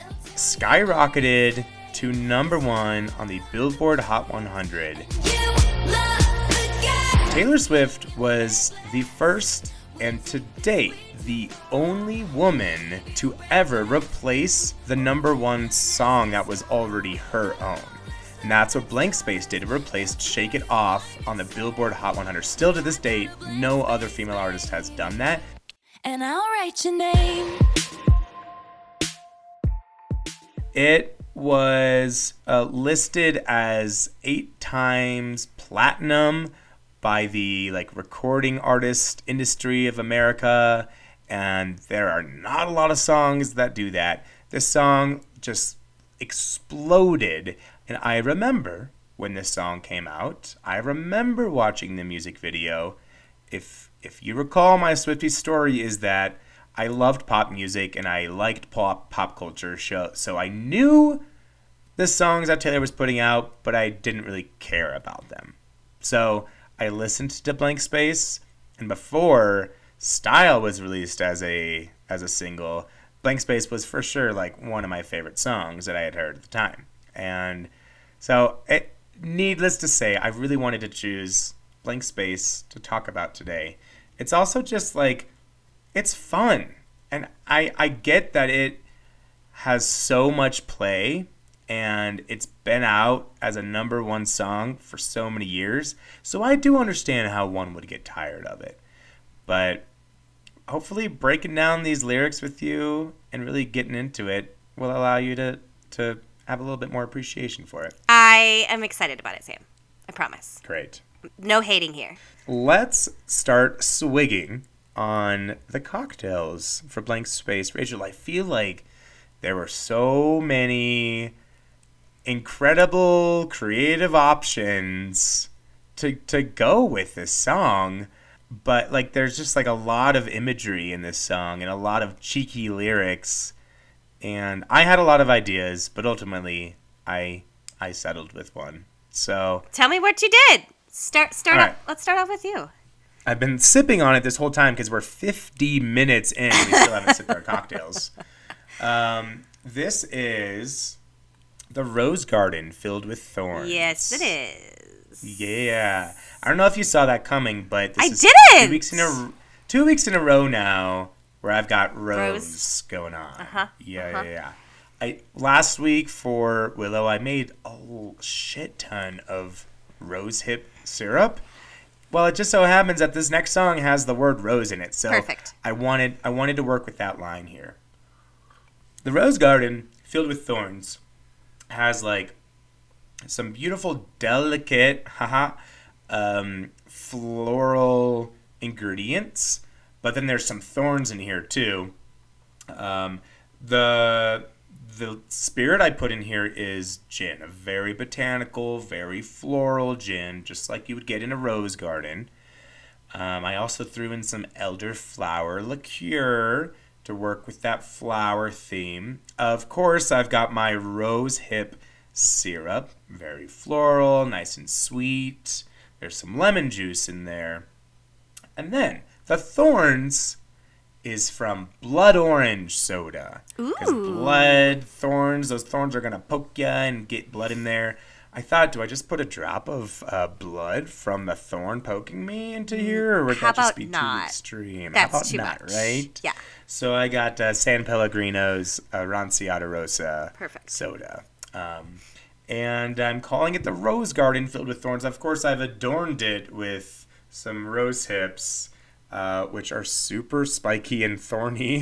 Speaker 1: skyrocketed to number one on the Billboard Hot 100. Taylor Swift was the first and to date the only woman to ever replace the number one song that was already her own. And that's what Blank Space did. It replaced Shake It Off on the Billboard Hot 100. Still to this date, no other female artist has done that.
Speaker 3: And I'll write your name.
Speaker 1: It was listed as 8 times platinum by the recording artist industry of America, and there are not a lot of songs that do that. This song just exploded, and I remember when this song came out. I remember watching the music video. If you recall, my Swiftie story is that I loved pop music and I liked pop culture, so I knew the songs that Taylor was putting out, but I didn't really care about them. So I listened to Blank Space, and before Style was released as a single, Blank Space was for sure one of my favorite songs that I had heard at the time. And so, needless to say, I really wanted to choose Blank Space to talk about today. It's also just it's fun. And I get that it has so much play, and it's been out as a number one song for so many years. So I do understand how one would get tired of it. But hopefully breaking down these lyrics with you and really getting into it will allow you to have a little bit more appreciation for it.
Speaker 2: I am excited about it, Sam. I promise.
Speaker 1: Great.
Speaker 2: No hating here.
Speaker 1: Let's start swigging on the cocktails for Blank Space. Rachel, I feel like there were so many incredible creative options to go with this song, but there's just a lot of imagery in this song and a lot of cheeky lyrics, and I had a lot of ideas, but ultimately I settled with one. So
Speaker 2: tell me what you did. Start
Speaker 1: right.
Speaker 2: Let's start off with you.
Speaker 1: I've been sipping on it this whole time because we're 50 minutes in and we still haven't sipped our cocktails. This is the Rose Garden Filled with Thorns.
Speaker 2: Yes, it is.
Speaker 1: Yeah. I don't know if you saw that coming, but this is
Speaker 2: didn't.
Speaker 1: 2 weeks in a row now where I've got Rose going on. Yeah. Last week for Willow, I made a shit ton of rose hip syrup, Well, it just so happens that this next song has the word rose in it, so
Speaker 2: Perfect.
Speaker 1: I wanted to work with that line here. The rose garden, filled with thorns, has like some beautiful, delicate, floral ingredients, but then there's some thorns in here too. The spirit I put in here is gin, a very botanical, very floral gin, just like you would get in a rose garden. I also threw in some elderflower liqueur to work with that flower theme. Of course, I've got my rose hip syrup, very floral, nice and sweet. There's some lemon juice in there. And then the thorns is from blood orange soda. Because blood, thorns, those thorns are going to poke you and get blood in there. I thought, do I just put a drop of blood from the thorn poking me into here? Or would that just be too extreme?
Speaker 2: That's
Speaker 1: How about
Speaker 2: too
Speaker 1: not,
Speaker 2: much.
Speaker 1: right?
Speaker 2: Yeah.
Speaker 1: So I got San Pellegrino's Ranciata Rosa
Speaker 2: Perfect.
Speaker 1: soda. And I'm calling it the Rose Garden filled with thorns. Of course, I've adorned it with some rose hips, which are super spiky and thorny.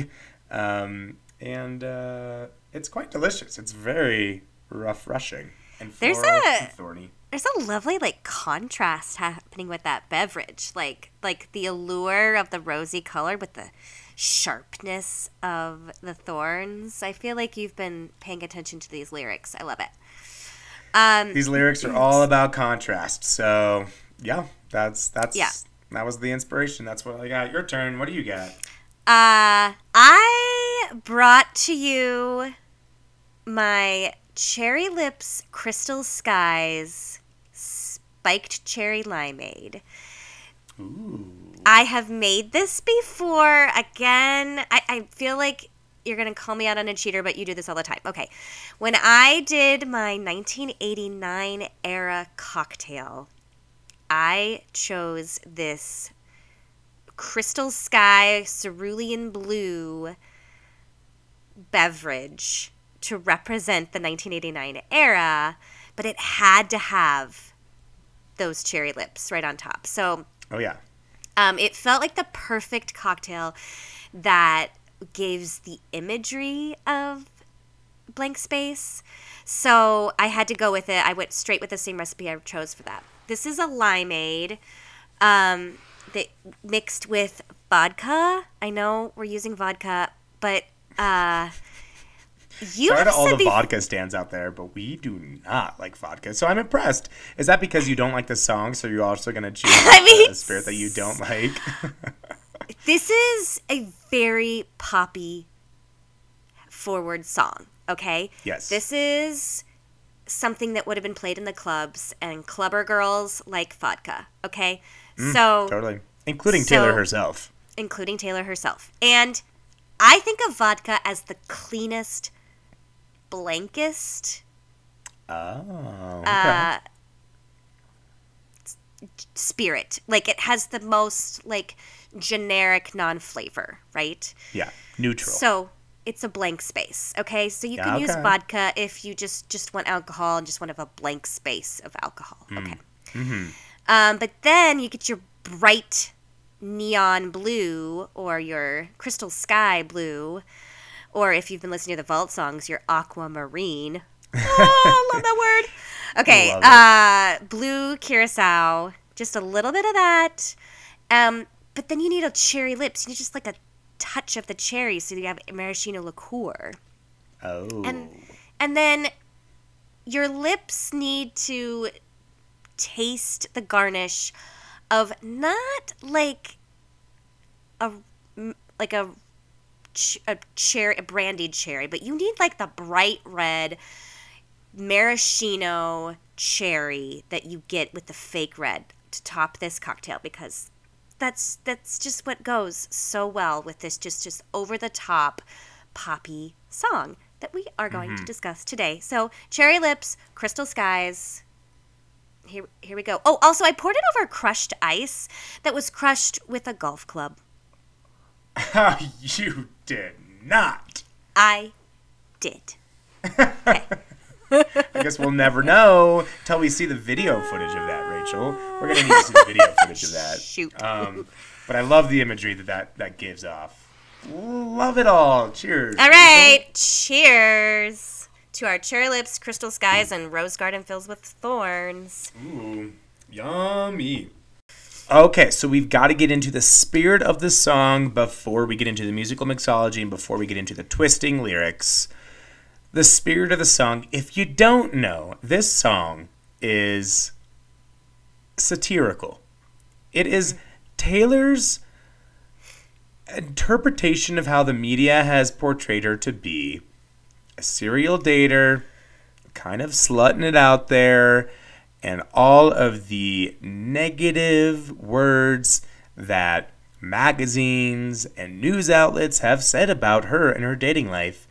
Speaker 1: It's quite delicious. It's very refreshing and floral and thorny.
Speaker 2: There's a lovely contrast happening with that beverage, like the allure of the rosy color with the sharpness of the thorns. I feel like you've been paying attention to these lyrics. I love it.
Speaker 1: These lyrics are all about contrast. So yeah, that was the inspiration. That's what I got. Your turn. What do you got?
Speaker 2: I brought to you my Cherry Lips Crystal Skies Spiked Cherry Limeade.
Speaker 1: Ooh.
Speaker 2: I have made this before. Again, I feel like you're going to call me out on a cheater, but you do this all the time. Okay. When I did my 1989 era cocktail, I chose this Crystal Sky Cerulean Blue beverage to represent the 1989 era, but it had to have those cherry lips right on top. So,
Speaker 1: oh yeah,
Speaker 2: it felt like the perfect cocktail that gives the imagery of blank space. So I had to go with it. I went straight with the same recipe I chose for that. This is a limeade that mixed with vodka. I know we're using vodka, but you
Speaker 1: sorry to all the
Speaker 2: these...
Speaker 1: vodka stands out there, but we do not like vodka. So I'm impressed. Is that because you don't like the song, so you're also going to choose a spirit that you don't like?
Speaker 2: This is a very poppy forward song, okay?
Speaker 1: Yes.
Speaker 2: This is something that would have been played in the clubs, and clubber girls like vodka, okay?
Speaker 1: Totally. Including Taylor herself.
Speaker 2: Including Taylor herself. And I think of vodka as the cleanest, blankest spirit. Like, it has the most, generic non-flavor, right?
Speaker 1: Yeah, neutral.
Speaker 2: So it's a blank space, okay? So you can use vodka if you just want alcohol and just want to have a blank space of alcohol, okay? Mm-hmm. But then you get your bright neon blue or your crystal sky blue, or if you've been listening to the Vault songs, your aquamarine. Oh, I love that word. Okay, blue curacao, just a little bit of that. But then you need a cherry lips. You need just a touch of the cherry, so you have maraschino liqueur.
Speaker 1: Oh.
Speaker 2: And then your lips need to taste the garnish of not a cherry, a brandied cherry, but you need the bright red maraschino cherry that you get with the fake red to top this cocktail, because that's just what goes so well with this just over the top poppy song that we are going to discuss today. So cherry lips, crystal skies. Here we go. Oh, also I poured it over crushed ice that was crushed with a golf club.
Speaker 1: You did not.
Speaker 2: I did. Okay.
Speaker 1: I guess we'll never know till we see the video footage of that, confidential. We're gonna need to see the video footage of that.
Speaker 2: Shoot.
Speaker 1: But I love the imagery that gives off. Love it all. Cheers.
Speaker 2: All right. Cheers to our cherry lips, crystal skies, and rose garden fills with thorns.
Speaker 1: Ooh, yummy. Okay, so we've got to get into the spirit of the song before we get into the musical mixology and before we get into the twisting lyrics. The spirit of the song, if you don't know, this song is satirical. It is Taylor's interpretation of how the media has portrayed her to be a serial dater, kind of slutting it out there, and all of the negative words that magazines and news outlets have said about her and her dating life.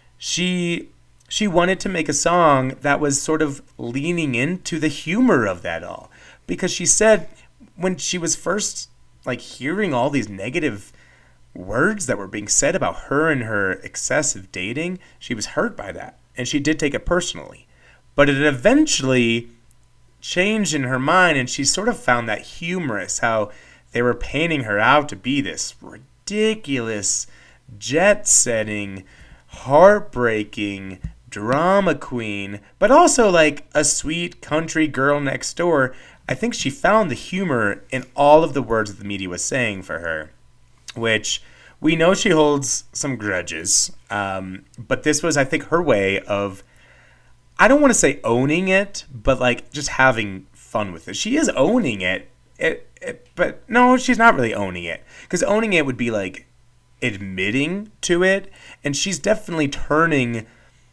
Speaker 1: She wanted to make a song that was sort of leaning into the humor of that all. Because she said when she was first hearing all these negative words that were being said about her and her excessive dating, she was hurt by that. And she did take it personally. But it eventually changed in her mind, and she sort of found that humorous, how they were painting her out to be this ridiculous, jet-setting, heartbreaking drama queen, but also like a sweet country girl next door. I think she found the humor in all of the words that the media was saying for her, which we know she holds some grudges. But this was, I think, her way of, I don't want to say owning it, but just having fun with it. She is owning it, but no, she's not really owning it. Because owning it would be admitting to it, and she's definitely turning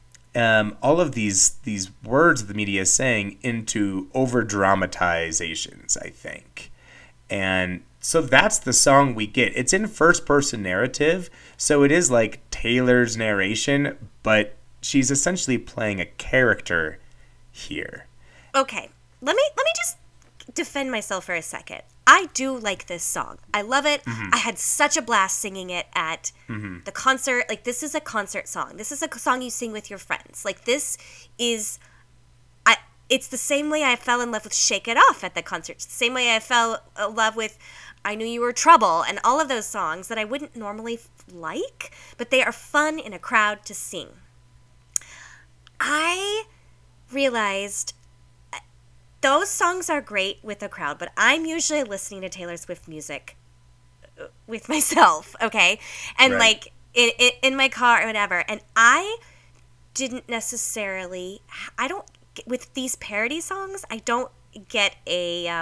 Speaker 1: all of these words the media is saying into over dramatizations, I think. And so that's the song we get. It's in first person narrative, so it is like Taylor's narration, but she's essentially playing a character here.
Speaker 2: Okay, let me just defend myself for a second. I do like this song. I love it. Mm-hmm. I had such a blast singing it at the concert. This is a concert song. This is a song you sing with your friends. This is... It's the same way I fell in love with Shake It Off at the concert. It's the same way I fell in love with I Knew You Were Trouble and all of those songs that I wouldn't normally like, but they are fun in a crowd to sing. I realized those songs are great with a crowd, but I'm usually listening to Taylor Swift music with myself, okay? And
Speaker 1: right.
Speaker 2: In my car or whatever. And I didn't necessarily, with these parody songs, I don't get a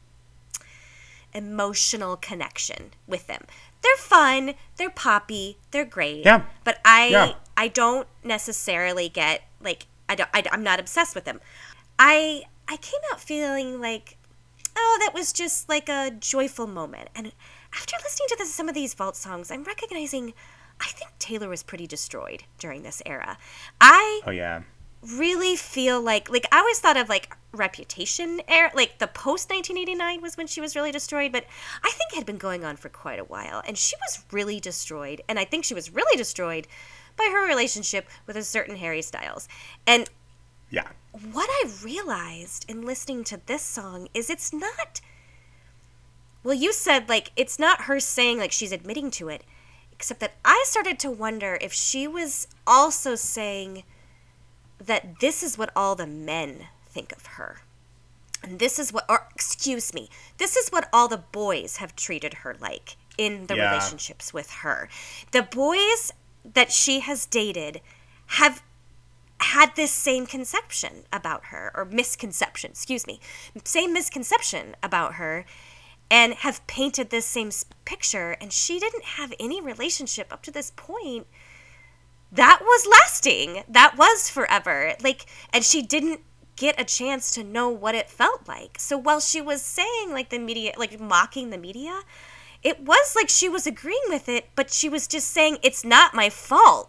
Speaker 2: emotional connection with them. They're fun, they're poppy, they're great.
Speaker 1: Yeah.
Speaker 2: But I don't necessarily get, I'm not obsessed with them. I came out feeling that was just a joyful moment. And after listening to some of these Vault songs, I'm recognizing I think Taylor was pretty destroyed during this era.
Speaker 1: Oh, yeah.
Speaker 2: Really feel I always thought of Reputation era, the post 1989 was when she was really destroyed, but I think it had been going on for quite a while, and she was really destroyed, and I think she was really destroyed by her relationship with a certain Harry Styles. And
Speaker 1: yeah,
Speaker 2: what I realized in listening to this song is it's not, well, you said it's not her saying she's admitting to it, except that I started to wonder if she was also saying that this is what all the men think of her. And this is what all the boys have treated her like in the relationships with her. The boys that she has dated have had this same conception about her, or misconception, same misconception about her, and have painted this same picture, and she didn't have any relationship up to this point that was lasting, that was forever, and she didn't get a chance to know what it felt like. So while she was saying the media, mocking the media, it was she was agreeing with it, but she was just saying it's not my fault.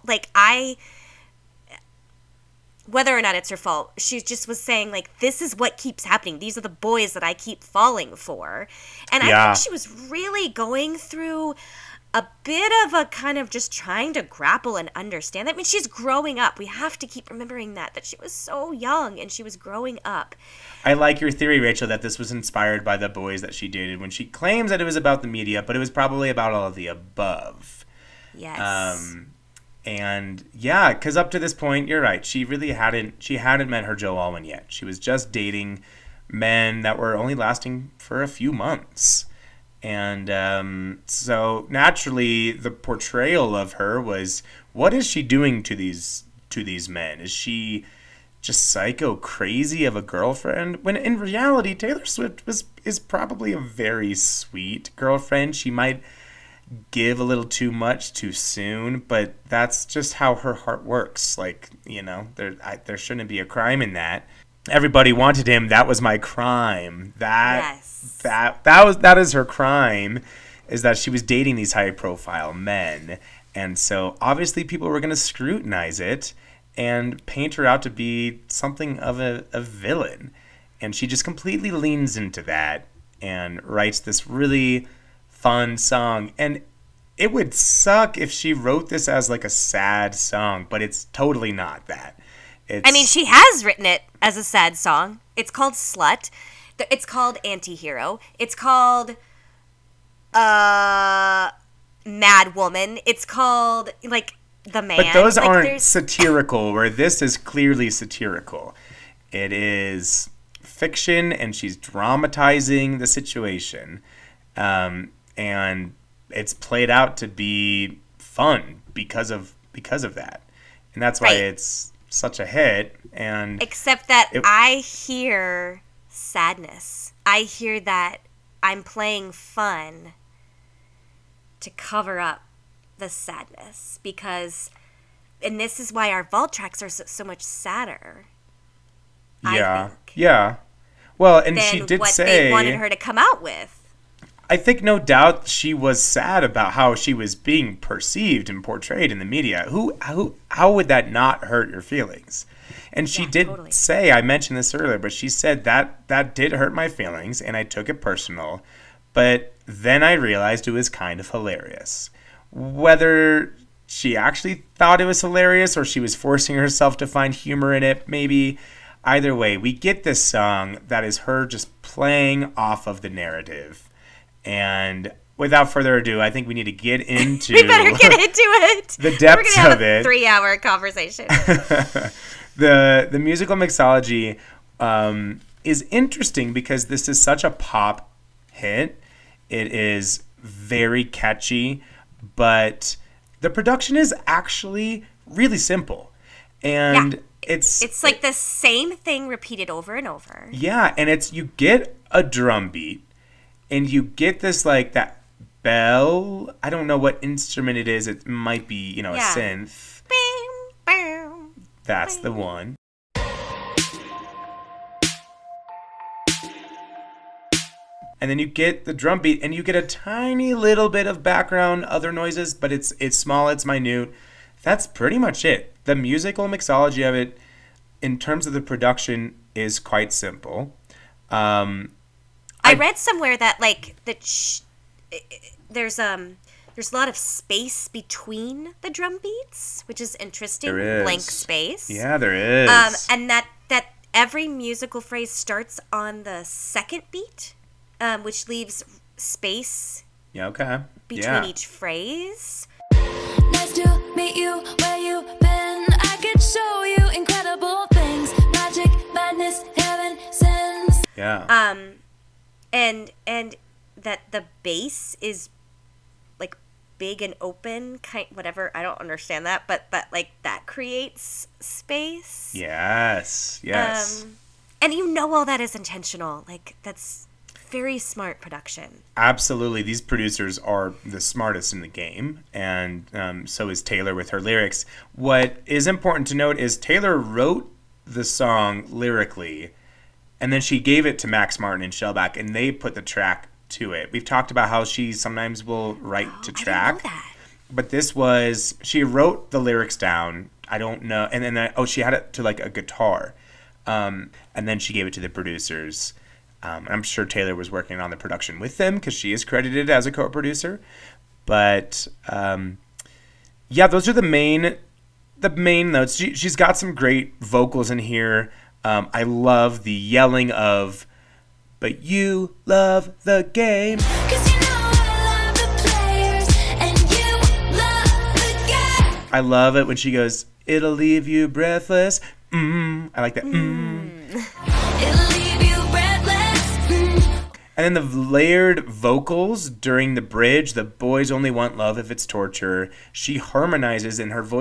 Speaker 2: Whether or not it's her fault, she just was saying this is what keeps happening. These are the boys that I keep falling for. And I think she was really going through a bit of a kind of just trying to grapple and understand that. I mean, she's growing up. We have to keep remembering that she was so young and she was growing up.
Speaker 1: I like your theory, Rachel, that this was inspired by the boys that she dated when she claims that it was about the media, but it was probably about all of the above.
Speaker 2: Yes.
Speaker 1: And yeah, because up to this point, you're right. She hadn't met her Joe Alwyn yet. She was just dating men that were only lasting for a few months. And so naturally, the portrayal of her was, what is she doing to these men? Is she just psycho crazy of a girlfriend? When in reality, Taylor Swift is probably a very sweet girlfriend. She might give a little too much too soon, but that's just how her heart works. Like, there shouldn't be a crime in that. Everybody wanted him. That was my crime. That is her crime, is that she was dating these high profile men. And so obviously people were going to scrutinize it and paint her out to be something of a villain. And she just completely leans into that and writes this really fun song. And it would suck if she wrote this as like a sad song, but it's totally not that.
Speaker 2: She has written it as a sad song. It's called Slut. It's called Antihero. It's called Mad Woman. It's called, like, The Man.
Speaker 1: But those aren't satirical, where this is clearly satirical. It is fiction, and she's dramatizing the situation. And it's played out to be fun because of that. And that's why it's such a hit. And
Speaker 2: except that I hear sadness. I hear that I'm playing fun to cover up the sadness, and this is why our vault tracks are so much sadder.
Speaker 1: Yeah. Yeah. Well, and she did
Speaker 2: what
Speaker 1: say
Speaker 2: they wanted her to come out with.
Speaker 1: I think no doubt she was sad about how she was being perceived and portrayed in the media. How would that not hurt your feelings? And she did say, I mentioned this earlier, but she said that did hurt my feelings and I took it personal. But then I realized it was kind of hilarious. Whether she actually thought it was hilarious or she was forcing herself to find humor in it, maybe. Either way, we get this song that is her just playing off of the narrative. And without further ado, I think we need to get into
Speaker 2: we better get into it.
Speaker 1: The depths
Speaker 2: We're gonna have
Speaker 1: of it.
Speaker 2: A 3-hour conversation.
Speaker 1: The musical mixology is interesting because this is such a pop hit. It is very catchy, but the production is actually really simple. And it's
Speaker 2: like the same thing repeated over and over.
Speaker 1: Yeah, and you get a drum beat. And you get this, like, that bell. I don't know what instrument it is. It might be, a synth. That's the one. And then you get the drum beat, and you get a tiny little bit of background, other noises, but it's small, it's minute. That's pretty much it. The musical mixology of it, in terms of the production, is quite simple.
Speaker 2: I read somewhere that there's a lot of space between the drum beats, which is interesting.
Speaker 1: There is.
Speaker 2: Blank space.
Speaker 1: Yeah, there is.
Speaker 2: And that every musical phrase starts on the second beat, which leaves space. Between each phrase.
Speaker 3: Nice to meet you. Where you been? I could show you incredible things. Magic, madness, heaven, sins.
Speaker 1: Yeah.
Speaker 2: And that the bass is like big and open, whatever. I don't understand that, but that creates space.
Speaker 1: Yes.
Speaker 2: And all that is intentional. Like, that's very smart production.
Speaker 1: Absolutely. These producers are the smartest in the game, and so is Taylor with her lyrics. What is important to note is Taylor wrote the song lyrically, and then she gave it to Max Martin and Shellback, and they put the track to it. We've talked about how she sometimes will write to track.
Speaker 2: I didn't know that.
Speaker 1: But she wrote the lyrics down. I don't know. And then, she had it to like a guitar. And then she gave it to the producers. I'm sure Taylor was working on the production with them because she is credited as a co-producer. But yeah, those are the main notes. She's got some great vocals in here. I love the yelling of, but you love the game.
Speaker 3: 'Cause you know I love the players and you love the game.
Speaker 1: I love it when she goes, it'll leave you breathless. I like that.
Speaker 3: It'll leave you breathless.
Speaker 1: And then the layered vocals during the bridge, the boys only want love if it's torture. She harmonizes, and her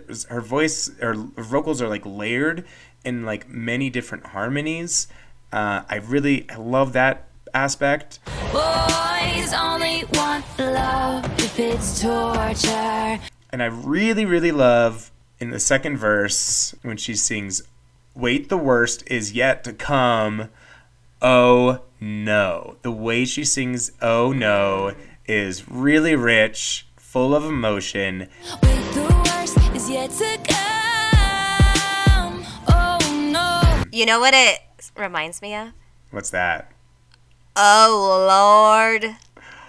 Speaker 1: vocals are like layered in like many different harmonies. I love that aspect.
Speaker 3: Boys only want love if it's torture.
Speaker 1: And I really, really love in the second verse when she sings, wait, the worst is yet to come. Oh no. The way she sings oh no is really rich, full of emotion.
Speaker 3: Wait, the worst is yet to come. Oh no.
Speaker 2: You know what it reminds me of?
Speaker 1: What's that?
Speaker 2: Oh Lord,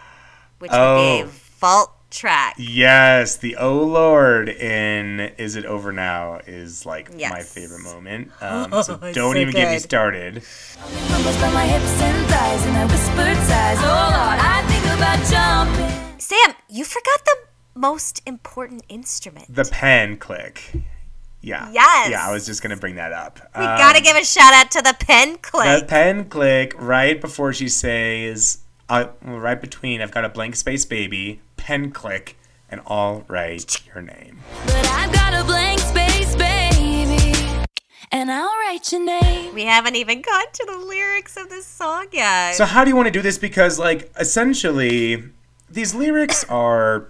Speaker 2: which would be a vault track.
Speaker 1: Yes, the oh Lord in Is It Over Now is like
Speaker 2: Yes.
Speaker 1: my favorite moment.
Speaker 2: Oh,
Speaker 1: So
Speaker 2: it's
Speaker 1: don't
Speaker 2: so
Speaker 1: even get me
Speaker 2: good.
Speaker 1: started.
Speaker 3: Crumbles by my hips and thighs, and I whispered sighs. Oh Lord, I think about jumping.
Speaker 2: Sam, you forgot the most important instrument.
Speaker 1: The pen click. Yeah.
Speaker 2: Yes.
Speaker 1: Yeah, I was just going to bring that up.
Speaker 2: We gotta give a shout out to the pen click.
Speaker 1: The pen click right before she says, right between, I've got a blank space baby, pen click, and I'll write your name.
Speaker 3: But I've got a blank space, baby, and I'll write your name.
Speaker 2: We haven't even got to the lyrics of this song yet.
Speaker 1: So how do you want to do this? Because, like, essentially, these lyrics are,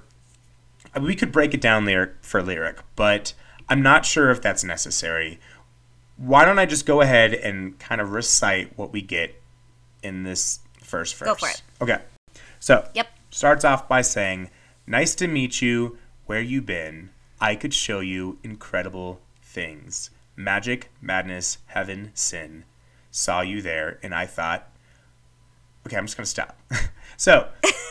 Speaker 1: we could break it down lyric for lyric, but I'm not sure if that's necessary. Why don't I just go ahead and kind of recite what we get in this first verse?
Speaker 2: Go for it.
Speaker 1: Okay. So,
Speaker 2: Yep.
Speaker 1: starts off by saying, nice to meet you, where you been? I could show you incredible things. Magic, madness, heaven, sin. Saw you there, and I thought, okay, I'm just going to stop. So,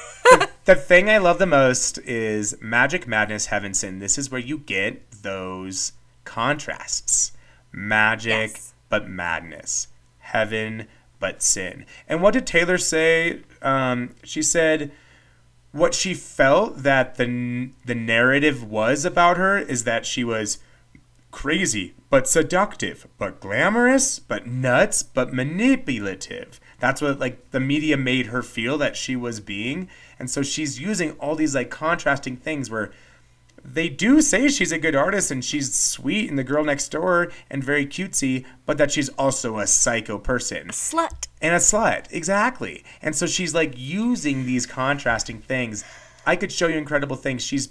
Speaker 1: the thing I love the most is magic, madness, heaven, sin. This is where you get those contrasts. Magic,
Speaker 2: Yes.
Speaker 1: but madness. Heaven, but sin. And what did Taylor say? She said what she felt that the narrative was about her is that she was crazy, but seductive, but glamorous, but nuts, but manipulative. That's what like the media made her feel that she was being. And so she's using all these like contrasting things where they do say she's a good artist and she's sweet and the girl next door and very cutesy, but that she's also a psycho person.
Speaker 2: Slut.
Speaker 1: And a slut, exactly. And so she's like using these contrasting things. I could show you incredible things. She's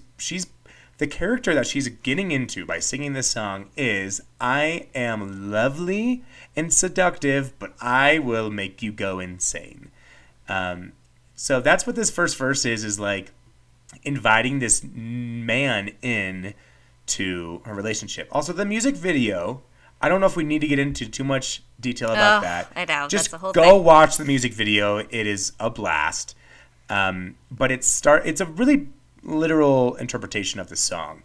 Speaker 1: the character that she's getting into by singing this song is, I am lovely and seductive, but I will make you go insane. So that's what this first verse is like inviting this man in to her relationship. Also, the music video, I don't know if we need to get into too much detail about that.
Speaker 2: I know,
Speaker 1: Just
Speaker 2: that's the whole
Speaker 1: go
Speaker 2: thing.
Speaker 1: watch the music video. It is a blast. But it's a really literal interpretation of the song.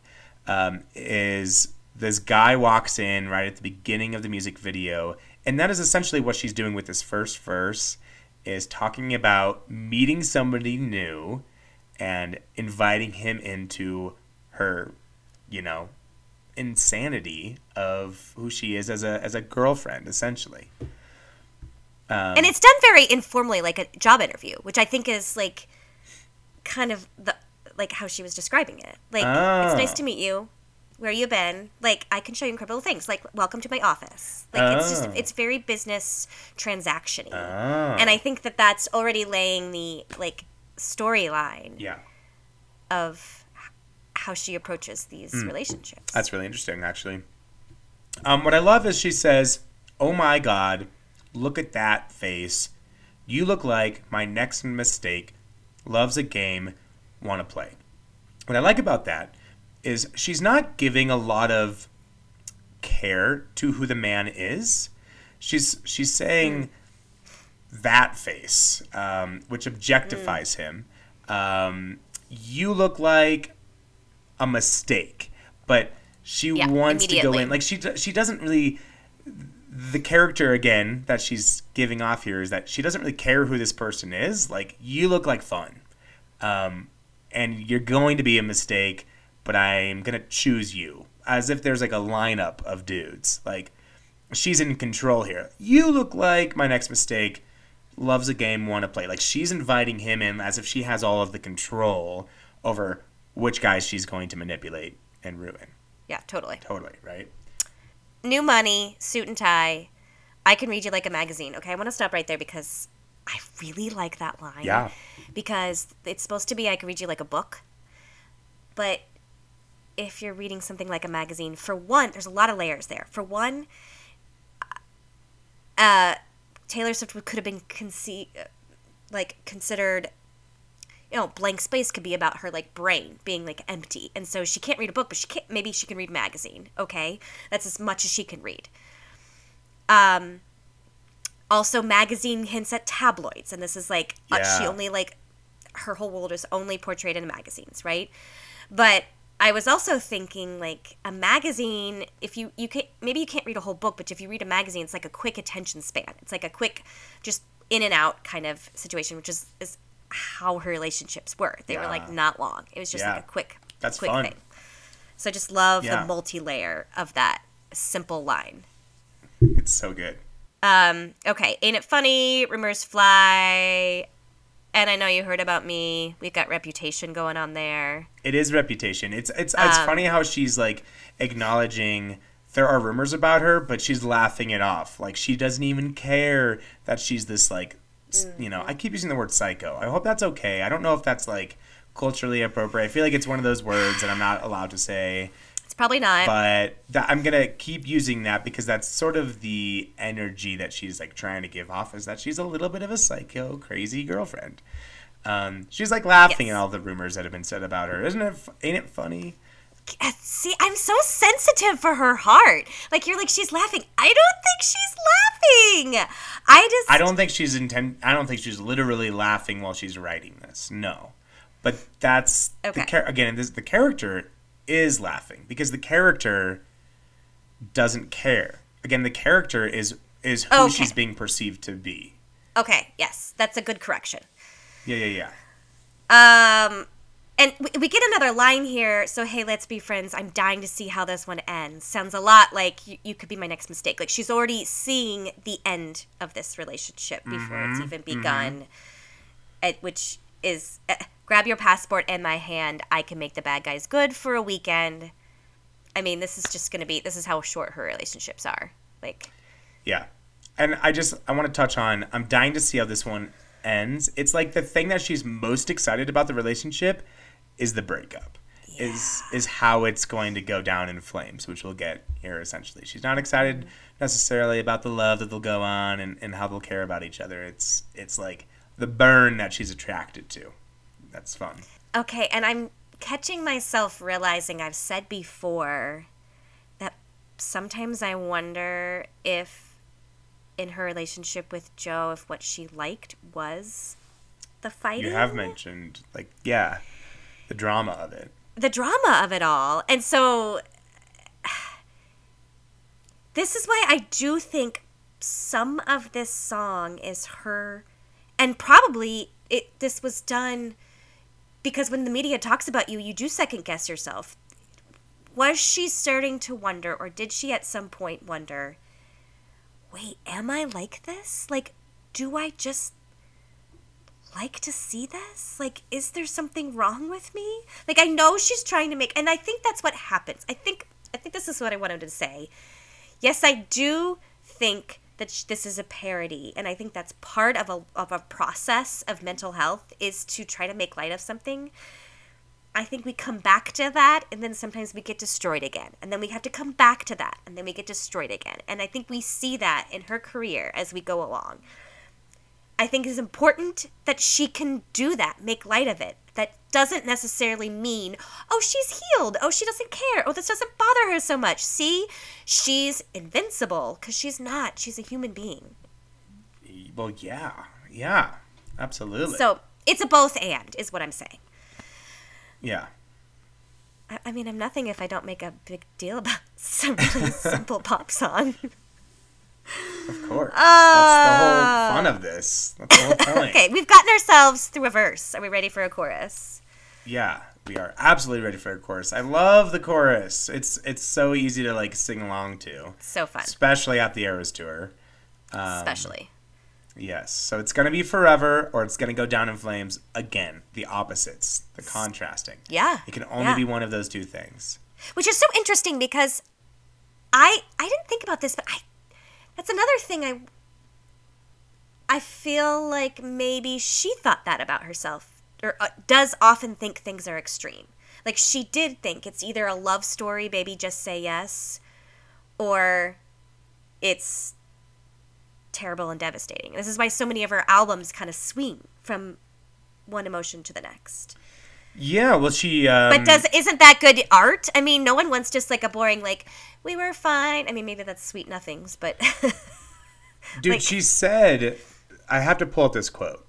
Speaker 1: Is this guy walks in right at the beginning of the music video, and that is essentially what she's doing with this first verse, is talking about meeting somebody new and inviting him into her, insanity of who she is as a girlfriend, essentially.
Speaker 2: And it's done very informally, like a job interview, which I think is like kind of like how she was describing it. Like, it's nice to meet you. Where you been? Like, I can show you incredible things. Like, welcome to my office. Like, it's very business transaction-y. And I think that that's already laying the like storyline of how she approaches these relationships.
Speaker 1: That's really interesting, actually. What I love is she says, "Oh my God, look at that face. You look like my next mistake. Loves a game, want to play." What I like about that is she's not giving a lot of care to who the man is. She's saying that face, which objectifies him. you look like a mistake, but she wants to go in. Like, she doesn't really, the character, again, that she's giving off here is that she doesn't really care who this person is. Like, you look like fun. And you're going to be a mistake, but I'm going to choose you. As if there's like a lineup of dudes. Like, she's in control here. You look like my next mistake, loves a game, want to play. Like, she's inviting him in as if she has all of the control over which guys she's going to manipulate and ruin.
Speaker 2: Yeah, totally.
Speaker 1: Totally, right?
Speaker 2: New money, suit and tie. I can read you like a magazine. Okay, I want to stop right there because I really like that line.
Speaker 1: Yeah.
Speaker 2: Because it's supposed to be I can read you like a book. But if you're reading something like a magazine, for one, there's a lot of layers there. For one, Taylor Swift could have been considered, blank space could be about her like brain being like empty, and so she can't read a book, but maybe she can read a magazine. Okay, that's as much as she can read. Also, magazine hints at tabloids, and this is like she only her whole world is only portrayed in magazines, right? But I was also thinking, like, a magazine, if you can, maybe you can't read a whole book, but if you read a magazine, it's like a quick attention span. It's like a quick, just in and out kind of situation, which is how her relationships were. They were, like, not long. It was just like a quick
Speaker 1: fun
Speaker 2: thing. So I just love the multi-layer of that simple line.
Speaker 1: It's so good.
Speaker 2: Okay, Ain't It Funny, Rumors Fly, and I know you heard about me. We've got Reputation going on there.
Speaker 1: It is Reputation. It's funny how she's like acknowledging there are rumors about her, but she's laughing it off. Like, she doesn't even care that she's this like, I keep using the word psycho. I hope that's okay. I don't know if that's like culturally appropriate. I feel like it's one of those words that I'm not allowed to say.
Speaker 2: It's probably not.
Speaker 1: But I'm going to keep using that because that's sort of the energy that she's like trying to give off, is that she's a little bit of a psycho, crazy girlfriend. She's like laughing at all the rumors that have been said about her. Ain't it funny?
Speaker 2: See, I'm so sensitive for her heart. Like, you're like, she's laughing. I don't think she's laughing. I don't think she's literally laughing while she's writing this. No. But that's the character is laughing because the character doesn't care. Again, the character is who she's being perceived to be. Okay, yes. That's a good correction.
Speaker 1: Yeah.
Speaker 2: And we get another line here. So, hey, let's be friends. I'm dying to see how this one ends. Sounds a lot like you could be my next mistake. Like, she's already seeing the end of this relationship before it's even begun, which is grab your passport and my hand. I can make the bad guys good for a weekend. I mean, this is how short her relationships are. Like,
Speaker 1: yeah. And I want to touch on, I'm dying to see how this one ends. It's like the thing that she's most excited about the relationship is the breakup. Yeah. Is how it's going to go down in flames, which we'll get here essentially. She's not excited necessarily about the love that they'll go on and how they'll care about each other. It's like the burn that she's attracted to. That's fun.
Speaker 2: Okay, and I'm catching myself realizing I've said before that sometimes I wonder if in her relationship with Joe, if what she liked was the fighting. You
Speaker 1: have mentioned, the drama of it.
Speaker 2: The drama of it all. And so this is why I do think some of this song is her, and probably this was done because when the media talks about you, you do second guess yourself. Was she starting to wonder, or did she at some point wonder, wait, am I like this? Like, do I just like to see this? Like, is there something wrong with me? Like, I know she's trying to make, and I think that's what happens. I think this is what I wanted to say. Yes, I do think that this is a parody, and I think that's part of a process of mental health, is to try to make light of something. I think we come back to that, and then sometimes we get destroyed again. And then we have to come back to that, and then we get destroyed again. And I think we see that in her career as we go along. I think it's important that she can do that, make light of it. That doesn't necessarily mean, oh, she's healed. Oh, she doesn't care. Oh, this doesn't bother her so much. See, she's invincible, because she's not. She's a human being.
Speaker 1: Well, yeah, absolutely.
Speaker 2: So it's a both and, is what I'm saying.
Speaker 1: Yeah.
Speaker 2: I mean, I'm nothing if I don't make a big deal about some really simple pop song.
Speaker 1: Of course. That's the whole fun of this. That's the whole point.
Speaker 2: Okay, we've gotten ourselves through a verse. Are we ready for a chorus?
Speaker 1: Yeah, we are absolutely ready for a chorus. I love the chorus. It's so easy to like sing along to.
Speaker 2: So fun.
Speaker 1: Especially at the Eras Tour.
Speaker 2: Especially.
Speaker 1: Yes. So it's going to be Forever or it's going to go down in flames. Again, the opposites, the contrasting.
Speaker 2: Yeah.
Speaker 1: It can only be one of those two things.
Speaker 2: Which is so interesting because I didn't think about this, but that's another thing I feel like maybe she thought that about herself, or does often think things are extreme. Like she did think it's either a love story, baby just say yes, or it's terrible and devastating. This is why so many of her albums kind of swing from one emotion to the next.
Speaker 1: Yeah, well, she...
Speaker 2: But isn't that good art? I mean, no one wants just like a boring, like, we were fine. I mean, maybe that's Sweet Nothings, but...
Speaker 1: Dude, like, she said... I have to pull up this quote.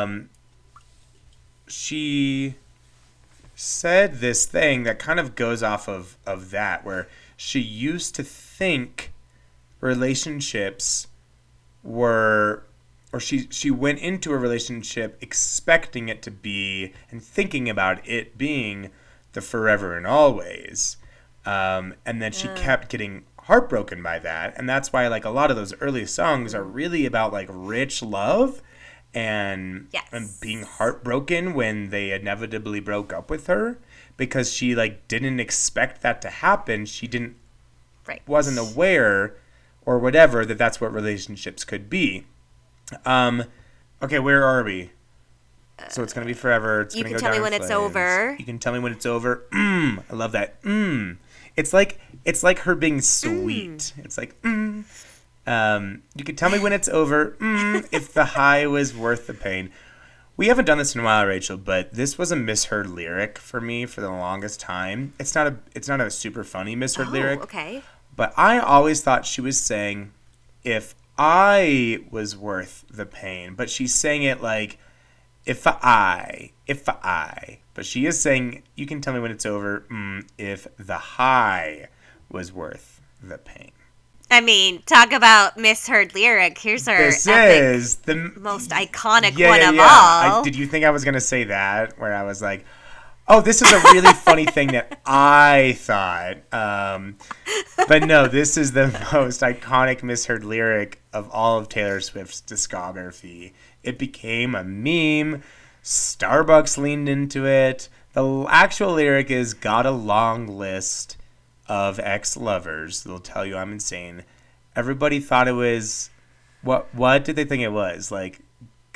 Speaker 1: She said this thing that kind of goes off of that, where she used to think relationships were... Or she went into a relationship expecting it to be and thinking about it being the forever and always. And then she kept getting heartbroken by that. And that's why like a lot of those early songs are really about like rich love and being heartbroken when they inevitably broke up with her, because she like didn't expect that to happen. She wasn't aware or whatever that that's what relationships could be. Okay, where are we? So it's going to be forever. It's
Speaker 2: you
Speaker 1: going to
Speaker 2: can
Speaker 1: go
Speaker 2: tell
Speaker 1: down
Speaker 2: me when
Speaker 1: in
Speaker 2: it's
Speaker 1: flames.
Speaker 2: over.
Speaker 1: You can tell me when it's over. I love that. It's like her being sweet. It's like, you can tell me when it's over. If the high was worth the pain. We haven't done this in a while, Rachel, but this was a misheard lyric for me for the longest time. It's not a super funny misheard lyric.
Speaker 2: Okay.
Speaker 1: But I always thought she was saying, if I was worth the pain, but she's saying it like, if I, but she is saying, you can tell me when it's over, if the high was worth the pain.
Speaker 2: I mean, talk about misheard lyric. Here's our
Speaker 1: this is the
Speaker 2: most iconic one of all.
Speaker 1: Did you think I was going to say that, where I was like, oh, this is a really funny thing that I thought. But no, this is the most iconic misheard lyric of all of Taylor Swift's discography. It became a meme. Starbucks leaned into it. The actual lyric is, got a long list of ex-lovers. They'll tell you I'm insane. Everybody thought it was... What did they think it was? Like, It's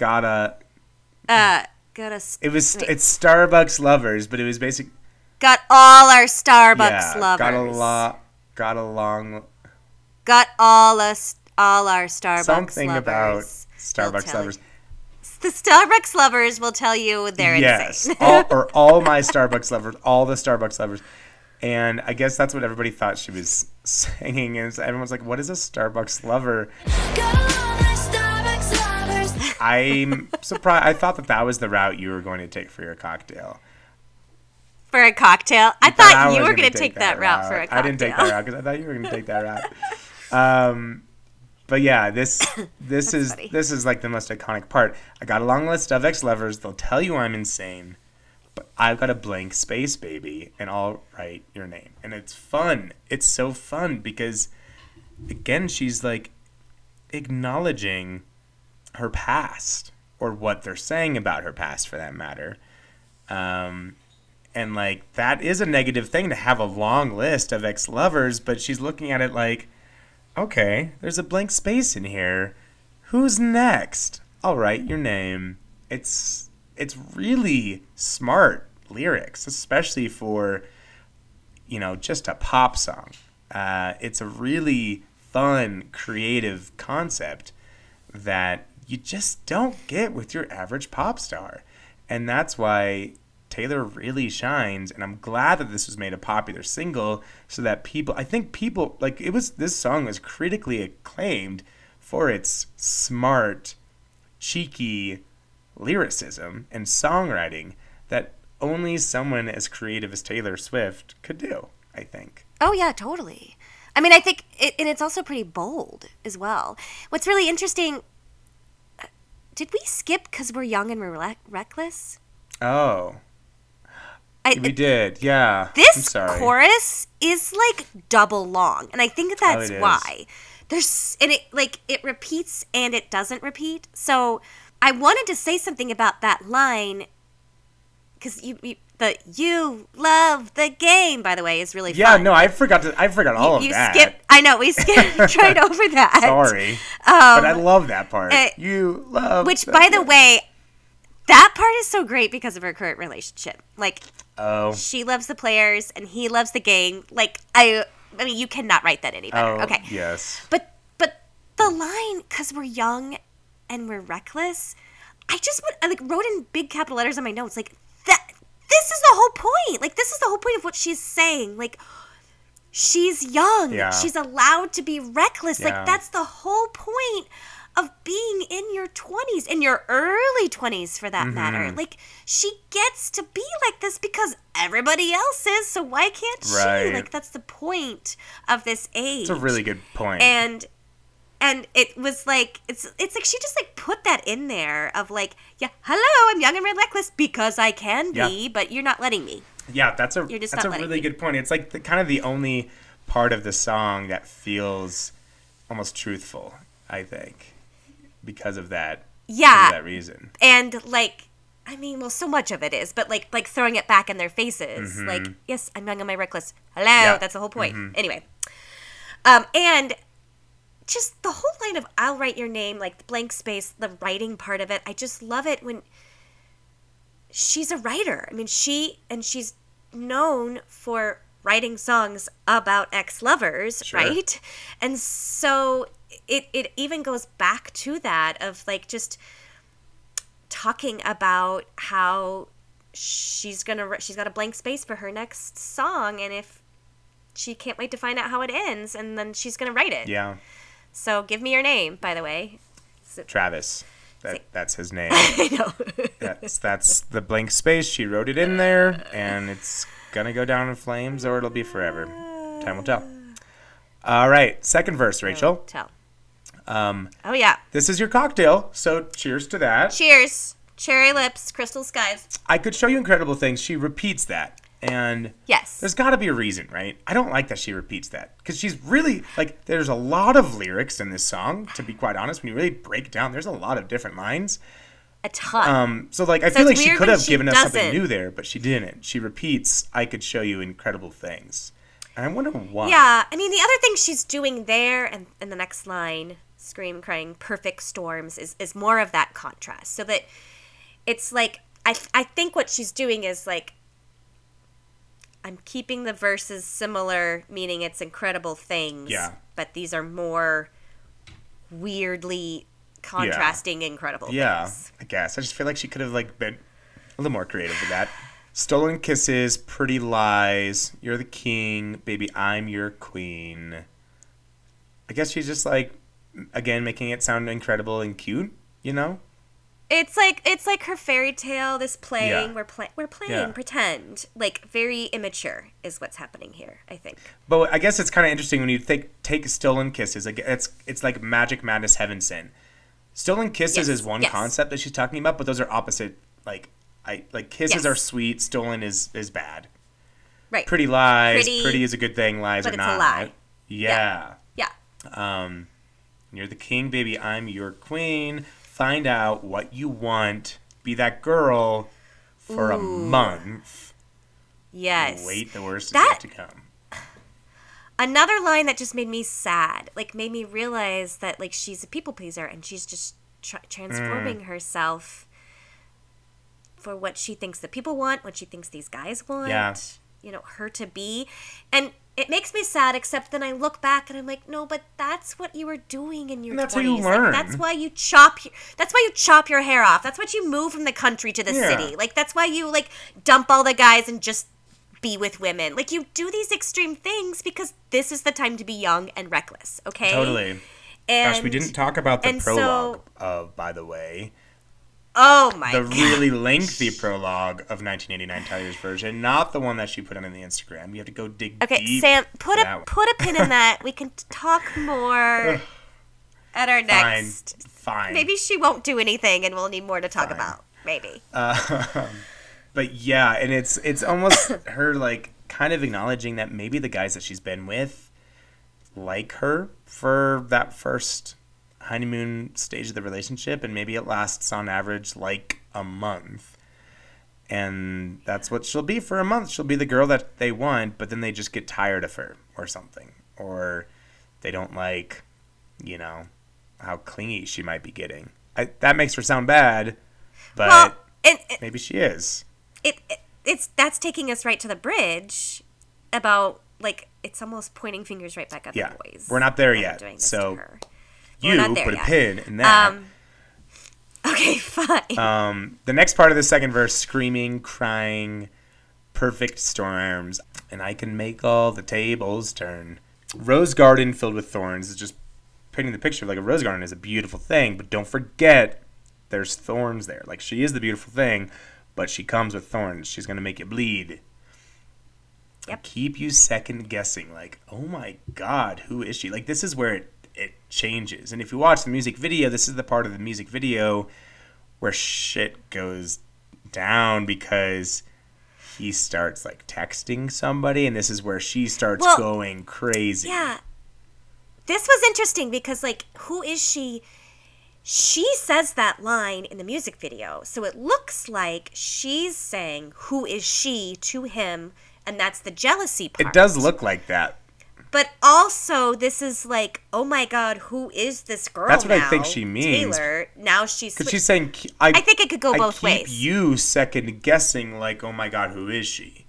Speaker 1: Starbucks lovers, but it was basic.
Speaker 2: Got all our Starbucks lovers.
Speaker 1: Got along.
Speaker 2: Got all our Starbucks
Speaker 1: something
Speaker 2: lovers.
Speaker 1: About Starbucks lovers.
Speaker 2: The Starbucks lovers will tell you they're insane.
Speaker 1: all my Starbucks lovers, all the Starbucks lovers. And I guess that's what everybody thought she was singing. And everyone's like, what is a Starbucks lover? I'm surprised. I thought that was the route you were going to take for your cocktail.
Speaker 2: For a cocktail? I thought you were going to take that route for a cocktail.
Speaker 1: I didn't take that route because I thought you were going to take that route. But yeah, this is like the most iconic part. I got a long list of ex-lovers. They'll tell you I'm insane, but I've got a blank space, baby, and I'll write your name. And it's fun. It's so fun because, again, she's like acknowledging her past, or what they're saying about her past for that matter. And like, that is a negative thing to have a long list of ex-lovers, but she's looking at it like, okay, there's a blank space in here. Who's next? I'll write your name. It's really smart lyrics, especially for, just a pop song. It's a really fun, creative concept that you just don't get with your average pop star. And that's why Taylor really shines, and I'm glad that this was made a popular single so that this song was critically acclaimed for its smart, cheeky lyricism and songwriting that only someone as creative as Taylor Swift could do, I think.
Speaker 2: Oh, yeah, totally. I mean, I think, and it's also pretty bold as well. What's really interesting, did we skip Because We're Young and We're Reckless?
Speaker 1: Oh. We did, yeah.
Speaker 2: This chorus is like double long, and I think that's why. It repeats and it doesn't repeat. So I wanted to say something about that line, because you love the game, by the way, is really fun.
Speaker 1: Yeah, no, I forgot all of that.
Speaker 2: I know, we skipped right over that.
Speaker 1: Sorry. But I love that part. You love
Speaker 2: Which, by the way, that part is so great because of her current relationship. Like, she loves the players and he loves the game. Like, I mean, you cannot write that any better. Okay.
Speaker 1: Yes.
Speaker 2: But the line, because we're young and we're reckless, I wrote in big capital letters on my notes, like, this is the whole point. Like, this is the whole point of what she's saying. Like, she's young.
Speaker 1: Yeah.
Speaker 2: She's allowed to be reckless.
Speaker 1: Yeah.
Speaker 2: Like, that's the whole point of being in your 20s, in your early 20s for that matter. Like, she gets to be like this because everybody else is, so why can't she?
Speaker 1: Right.
Speaker 2: Like, that's the point of this age.
Speaker 1: It's a really good point.
Speaker 2: And it was like, it's like she just like put that in there of like, yeah, hello, I'm young and reckless because I can be, but you're not letting me.
Speaker 1: Yeah, that's a
Speaker 2: really
Speaker 1: me. Good point. It's like kind of the only part of the song that feels almost truthful, I think. Because of that.
Speaker 2: Yeah.
Speaker 1: For that reason.
Speaker 2: And like, I mean, well, so much of it is, but like throwing it back in their faces. Like, yes, I'm young and my reckless. Hello. Yeah. That's the whole point. Anyway. And just the whole line of I'll write your name, like the blank space, the writing part of it. I just love it when she's a writer. I mean, she's known for writing songs about ex-lovers, right? And so it even goes back to that of like just talking about how she's got a blank space for her next song, and if she can't wait to find out how it ends, and then she's gonna write it.
Speaker 1: Yeah.
Speaker 2: So give me your name, by the way.
Speaker 1: Travis. That's his name.
Speaker 2: I know.
Speaker 1: That's the blank space. She wrote it in there, and it's gonna go down in flames, or it'll be forever. Time will tell. All right, second verse, Rachel.
Speaker 2: Tell. Oh yeah.
Speaker 1: This is your cocktail, so cheers to that.
Speaker 2: Cheers. Cherry lips, crystal skies.
Speaker 1: I Could Show You Incredible Things. She repeats that. And
Speaker 2: yes,
Speaker 1: there's got to be a reason, right? I don't like that she repeats that because she's really like, there's a lot of lyrics in this song, to be quite honest. When you really break down, there's a lot of different lines.
Speaker 2: A ton.
Speaker 1: So like, I feel like she could have given us something new there, but she didn't. She repeats, I Could Show You Incredible Things. And I wonder why.
Speaker 2: Yeah, I mean, the other thing she's doing there and in the next line, scream, crying, perfect storms, is more of that contrast. So that it's like, I think what she's doing is like, I'm keeping the verses similar, meaning it's incredible things.
Speaker 1: Yeah.
Speaker 2: But these are more weirdly contrasting incredible things.
Speaker 1: I guess. I just feel like she could have like been a little more creative with that. Stolen kisses, pretty lies, you're the king, baby, I'm your queen. I guess she's just like, again, making it sound incredible and cute, you know?
Speaker 2: It's like her fairy tale, this playing, we're playing pretend. Like, very immature is what's happening here, I think.
Speaker 1: But I guess it's kind of interesting when you take Stolen Kisses. Like, it's like Magic Madness Heaven Sin. Stolen Kisses is one concept that she's talking about, but those are opposite. Like, kisses are sweet, stolen is bad.
Speaker 2: Right.
Speaker 1: Pretty lies, pretty is a good thing, lies
Speaker 2: but
Speaker 1: are not.
Speaker 2: But it's a lie.
Speaker 1: Yeah.
Speaker 2: Yeah.
Speaker 1: You're the king, baby, I'm your queen. Find out what you want. Be that girl for a month.
Speaker 2: Yes.
Speaker 1: Wait, the worst is yet to come.
Speaker 2: Another line that just made me sad, like made me realize that like she's a people pleaser and she's just transforming herself for what she thinks the people want, what she thinks these guys want, you know, her to be. And it makes me sad, except then I look back and I'm like, no, but that's what you were doing in your 20s.
Speaker 1: That's how you learn.
Speaker 2: Like, that's why you chop your hair off. That's why you move from the country to the city. Like, that's why you, like, dump all the guys and just be with women. Like, you do these extreme things because this is the time to be young and reckless, okay?
Speaker 1: Totally.
Speaker 2: And,
Speaker 1: gosh, we didn't talk about the prologue, by the way.
Speaker 2: Oh my
Speaker 1: the
Speaker 2: god.
Speaker 1: really lengthy prologue of 1989 Tyler's version, not the one that she put on the Instagram. You have to go dig
Speaker 2: Okay,
Speaker 1: deep.
Speaker 2: Sam, put
Speaker 1: that
Speaker 2: a pin in that. We can talk more at our next.
Speaker 1: Fine.
Speaker 2: Maybe she won't do anything, and we'll need more to talk
Speaker 1: Fine.
Speaker 2: about. Maybe.
Speaker 1: But yeah, and it's almost her like kind of acknowledging that maybe the guys that she's been with like her for that first honeymoon stage of the relationship, and maybe it lasts on average like a month. And that's what she'll be for a month. She'll be the girl that they want, but then they just get tired of her or something. Or they don't like, how clingy she might be getting. That makes her sound bad, but maybe she is.
Speaker 2: That's taking us right to the bridge about, like, it's almost pointing fingers right back at the boys.
Speaker 1: We're not there yet. So you put a pin in that.
Speaker 2: Okay, fine.
Speaker 1: The next part of the second verse, screaming, crying, perfect storms, and I can make all the tables turn. Rose garden filled with thorns is just painting the picture of like a rose garden is a beautiful thing, but don't forget there's thorns there. Like, she is the beautiful thing, but she comes with thorns. She's going to make you bleed.
Speaker 2: Yep.
Speaker 1: Keep you second guessing, like, oh my God, who is she? Like, this is where it changes. And if you watch the music video, this is the part of the music video where shit goes down because he starts like texting somebody, and this is where she starts going crazy.
Speaker 2: Yeah. This was interesting because, like, who is she? She says that line in the music video. So it looks like she's saying, who is she to him? And that's the jealousy part.
Speaker 1: It does look like that.
Speaker 2: But also, this is like, oh my God, who is this girl?
Speaker 1: That's what
Speaker 2: now?
Speaker 1: I think she means.
Speaker 2: Taylor. Now she's.
Speaker 1: Because she's saying,
Speaker 2: I think it could go both ways.
Speaker 1: Keep you second guessing, like, oh my God, who is she?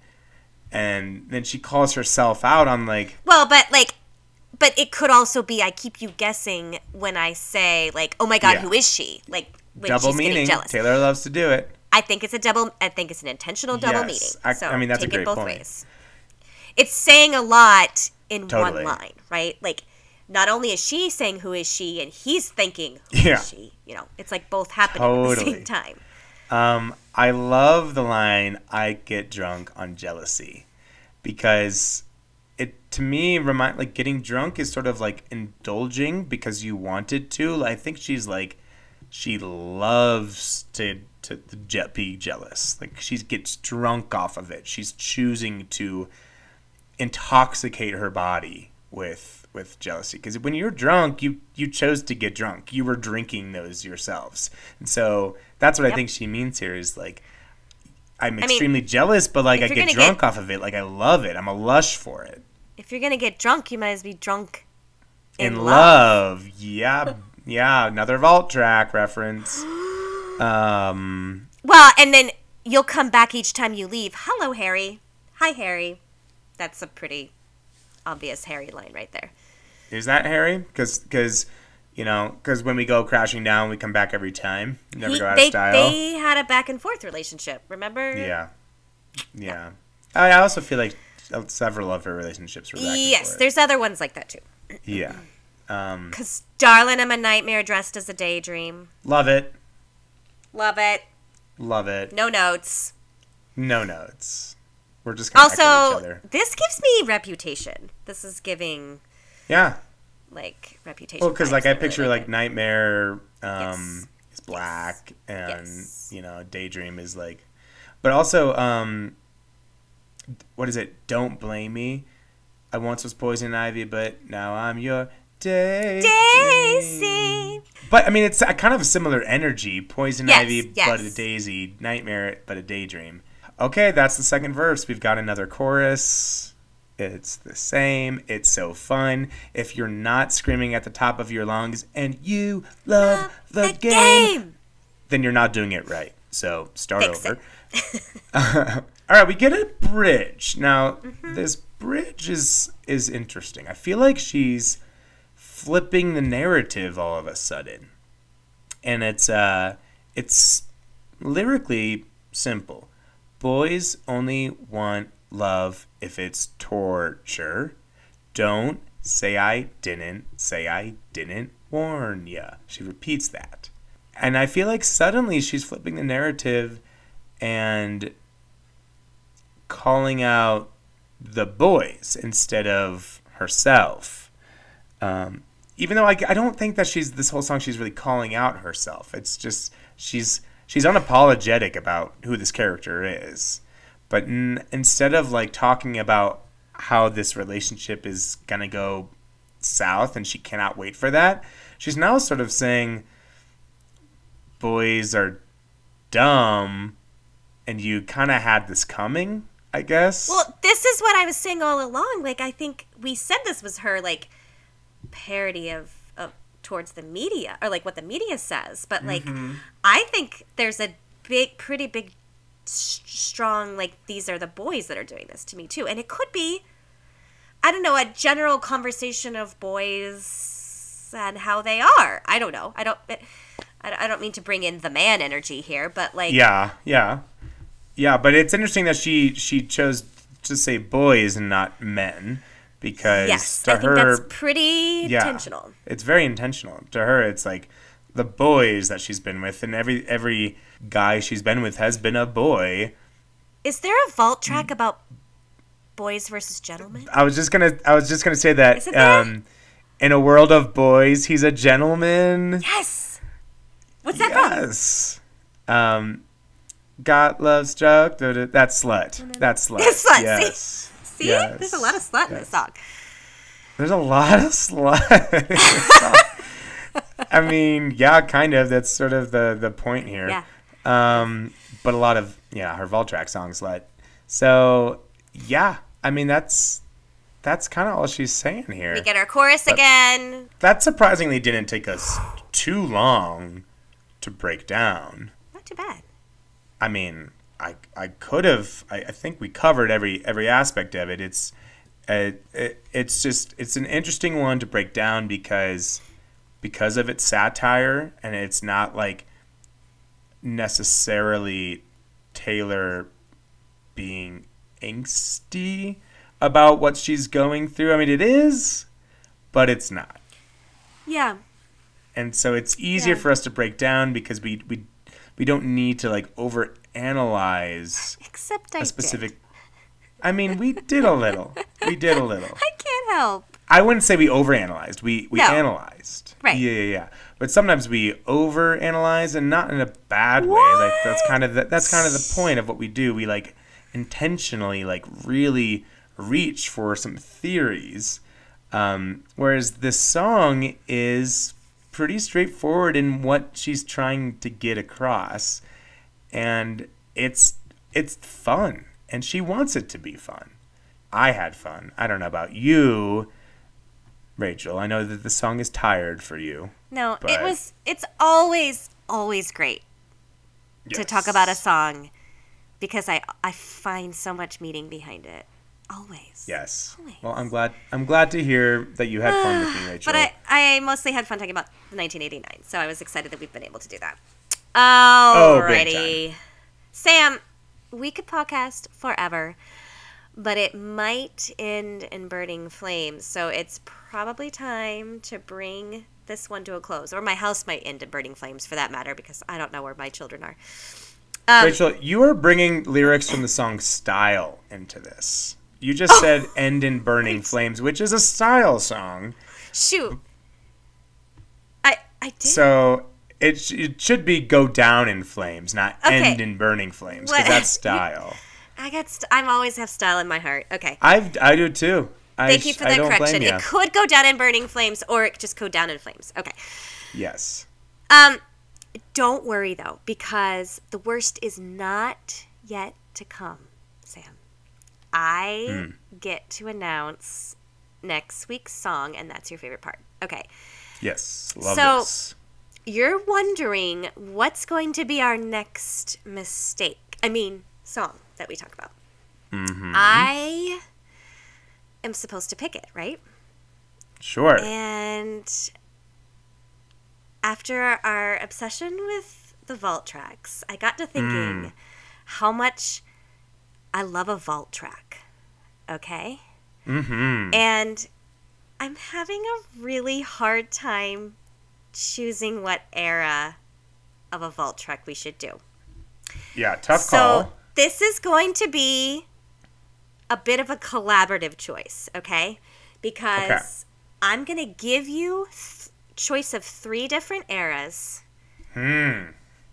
Speaker 1: And then she calls herself out on, like.
Speaker 2: Well, but it could also be, I keep you guessing when I say, like, oh my God, who is she? Like, when
Speaker 1: double
Speaker 2: she's
Speaker 1: meaning.
Speaker 2: Getting jealous.
Speaker 1: Taylor loves to do it.
Speaker 2: I think it's an intentional double meaning. So
Speaker 1: I mean, that's
Speaker 2: take
Speaker 1: a great
Speaker 2: it both
Speaker 1: point.
Speaker 2: ways. It's saying a lot in
Speaker 1: Totally.
Speaker 2: one line, right? Like, not only is she saying who is she, and he's thinking who is she. It's like both happening at the same time.
Speaker 1: I love the line, I get drunk on jealousy, because it, to me, like, getting drunk is sort of like indulging because you wanted to. I think she's like, she loves to be jealous. Like, she gets drunk off of it. She's choosing to intoxicate her body with jealousy, because when you're drunk, you chose to get drunk. You were drinking those yourselves, and so that's what I think she means here is like, I'm extremely jealous, but like I get drunk off of it. Like, I love it. I'm a lush for it.
Speaker 2: If you're gonna get drunk, you might as well be drunk
Speaker 1: in love. Yeah, another Vault track reference.
Speaker 2: Well, and then you'll come back each time you leave. Hello, Harry. Hi, Harry. That's a pretty obvious Harry line right there.
Speaker 1: Is that Harry? Because when we go crashing down, we come back every time. Never go out of style.
Speaker 2: They had a back and forth relationship, remember?
Speaker 1: Yeah. I also feel like several of her relationships were back and forth.
Speaker 2: Yes, there's other ones like that too.
Speaker 1: Yeah.
Speaker 2: Because, darling, I'm a nightmare dressed as a daydream.
Speaker 1: Love it.
Speaker 2: Love it.
Speaker 1: Love it.
Speaker 2: No notes.
Speaker 1: No notes. We're just going to echo each other.
Speaker 2: This gives me Reputation. This is giving...
Speaker 1: Yeah.
Speaker 2: Like, Reputation.
Speaker 1: Well, because, like, I picture, like, Nightmare is black, and, Daydream is, like... But also, what is it? Don't Blame Me. I once was Poison Ivy, but now I'm your Daisy. But, I mean, it's a kind of a similar energy. Poison Ivy, but a daisy. Nightmare, but a daydream. Okay, that's the second verse. We've got another chorus. It's the same. It's so fun. If you're not screaming at the top of your lungs and you love the game, then you're not doing it right. So start over. All right, we get a bridge. Now, this bridge is interesting. I feel like she's flipping the narrative all of a sudden. And it's lyrically simple. Boys only want love if it's torture. Don't say I didn't warn ya. She repeats that. And I feel like suddenly she's flipping the narrative and calling out the boys instead of herself. Even though I don't think that this whole song she's really calling out herself. It's just she's unapologetic about who this character is. But instead of like talking about how this relationship is gonna go south and she cannot wait for that, she's now sort of saying boys are dumb and you kind of had this coming, I guess.
Speaker 2: Well, this is what I was saying all along. Like, I think we said this was her, like, parody of towards the media, or, like, what the media says. But, like, I think there's a pretty big, strong, like, these are the boys that are doing this to me, too. And it could be, I don't know, a general conversation of boys and how they are. I don't know. I don't mean to bring in the man energy here, but, like...
Speaker 1: Yeah, but it's interesting that she chose to say boys and not men, because
Speaker 2: yes,
Speaker 1: I
Speaker 2: think that's pretty intentional.
Speaker 1: It's very intentional. To her, it's like the boys that she's been with, and every guy she's been with has been a boy.
Speaker 2: Is there a vault track about boys versus gentlemen?
Speaker 1: I was just gonna say that.
Speaker 2: Is it there?
Speaker 1: In a world of boys, he's a gentleman.
Speaker 2: Yes. What's that from?
Speaker 1: Yes. God loves joke. That's slut. That's slut.
Speaker 2: It's slut.
Speaker 1: Yes.
Speaker 2: See? Yes. There's a lot of slut in this song.
Speaker 1: There's a lot of slut in this song. I mean, yeah, kind of. That's sort of the point here.
Speaker 2: Yeah.
Speaker 1: But a lot of, her Voltrack song slut. So, yeah. I mean, that's kind of all she's saying here.
Speaker 2: We get our chorus again.
Speaker 1: That surprisingly didn't take us too long to break down.
Speaker 2: Not too bad.
Speaker 1: I mean, I could have. I think we covered every aspect of it. It's an interesting one to break down because of its satire, and it's not like necessarily Taylor being angsty about what she's going through. I mean, it is, but it's not.
Speaker 2: Yeah.
Speaker 1: And so it's easier for us to break down because we don't need to like overanalyze
Speaker 2: Except
Speaker 1: a specific. I mean, we did a little.
Speaker 2: I can't help.
Speaker 1: I wouldn't say we overanalyzed. We analyzed.
Speaker 2: Right.
Speaker 1: Yeah. But sometimes we overanalyze, and not in a bad way. Like that's kind of the point of what we do. We like intentionally like really reach for some theories, whereas this song is pretty straightforward in what she's trying to get across, and it's fun, and she wants it to be fun. I had fun. I don't know about you, Rachel. I know that the song is tired for you.
Speaker 2: No, it's always great to talk about a song because I find so much meaning behind it. Always.
Speaker 1: Yes.
Speaker 2: Always.
Speaker 1: Well, I'm glad to hear that you had fun with me, Rachel.
Speaker 2: But I mostly had fun talking about 1989, so I was excited that we've been able to do that. Alrighty. Sam, we could podcast forever, but it might end in burning flames, so it's probably time to bring this one to a close. Or my house might end in burning flames, for that matter, because I don't know where my children are.
Speaker 1: Rachel, you are bringing lyrics from the song Style into this. You just said end in burning flames, which is a Style song.
Speaker 2: Shoot. I did.
Speaker 1: So it should be go down in flames, not end in burning flames, because that's Style.
Speaker 2: I always have style in my heart. Okay.
Speaker 1: I do too.
Speaker 2: Thank you for that correction. It could go down in burning flames, or it could just go down in flames. Okay.
Speaker 1: Yes.
Speaker 2: Don't worry though, because the worst is not yet to come, Sam. I get to announce next week's song, and that's your favorite part. Okay.
Speaker 1: Yes. Love this. So
Speaker 2: you're wondering what's going to be our next song that we talk about.
Speaker 1: Mm-hmm.
Speaker 2: I am supposed to pick it, right?
Speaker 1: Sure.
Speaker 2: And after our obsession with the vault tracks, I got to thinking how much I love a vault track. Okay?
Speaker 1: Mm-hmm.
Speaker 2: And I'm having a really hard time choosing what era of a vault trek we should do.
Speaker 1: Yeah, tough call.
Speaker 2: So this is going to be a bit of a collaborative choice, okay? Because I'm going to give you choice of 3 different eras. And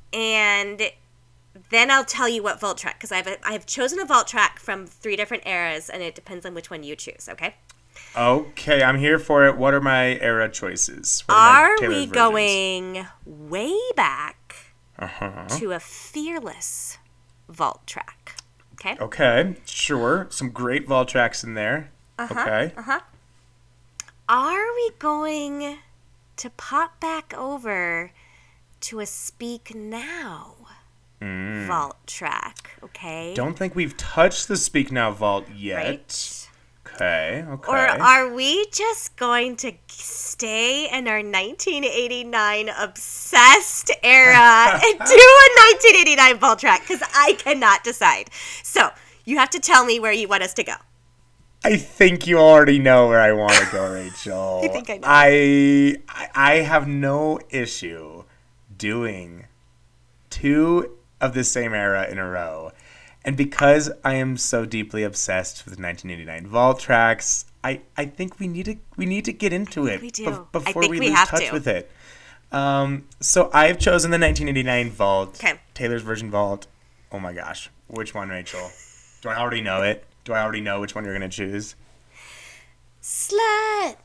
Speaker 2: then I'll tell you what vault track, because I have chosen a vault track from 3 different eras, and it depends on which one you choose, okay?
Speaker 1: Okay, I'm here for it. What are my era choices?
Speaker 2: Are we going way back to a Fearless vault track? Okay.
Speaker 1: Okay, sure. Some great vault tracks in there. Okay.
Speaker 2: Are we going to pop back over to a Speak Now vault track? Okay.
Speaker 1: Don't think we've touched the Speak Now vault yet.
Speaker 2: Right.
Speaker 1: Okay.
Speaker 2: Or are we just going to stay in our 1989 obsessed era and do a 1989 vault track? Because I cannot decide. So you have to tell me where you want us to go.
Speaker 1: I think you already know where I want to go, Rachel.
Speaker 2: I think I know.
Speaker 1: I have no issue doing 2 of the same era in a row. And because I am so deeply obsessed with 1989 vault tracks, I think we need to get into it before we lose touch with it. So I've chosen the 1989 vault, Taylor's version vault. Oh my gosh, which one, Rachel? Do I already know it? Do I already know which one you're gonna choose?
Speaker 2: Slut.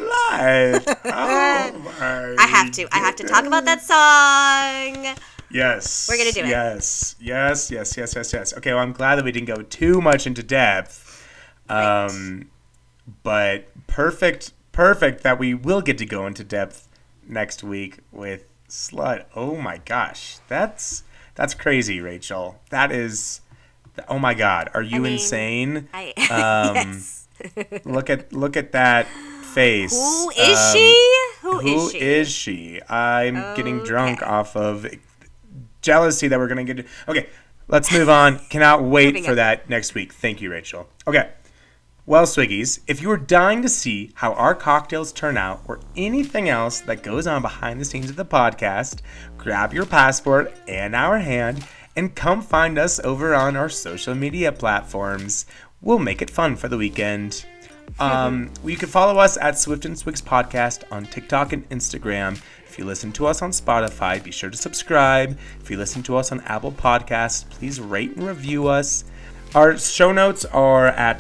Speaker 1: Oh my!
Speaker 2: I have to talk about that song.
Speaker 1: Yes.
Speaker 2: We're going to do it.
Speaker 1: Yes. Okay, well, I'm glad that we didn't go too much into depth. But perfect that we will get to go into depth next week with Slut. Oh my gosh. That's crazy, Rachel. That is, oh my God. Are you insane?
Speaker 2: Yes.
Speaker 1: Look at that face.
Speaker 2: Who is she?
Speaker 1: Who is she? I'm getting drunk off of jealousy that we're going to get. Okay, let's move on. Cannot wait for that next week. Thank you, Rachel. Okay. Well, Swiggies, if you are dying to see how our cocktails turn out or anything else that goes on behind the scenes of the podcast, grab your passport and our hand and come find us over on our social media platforms. We'll make it fun for the weekend. You can follow us at Swift and Swigs Podcast on TikTok and Instagram. If you listen to us on Spotify, be sure to subscribe. If you listen to us on Apple Podcasts, please rate and review us. Our show notes are at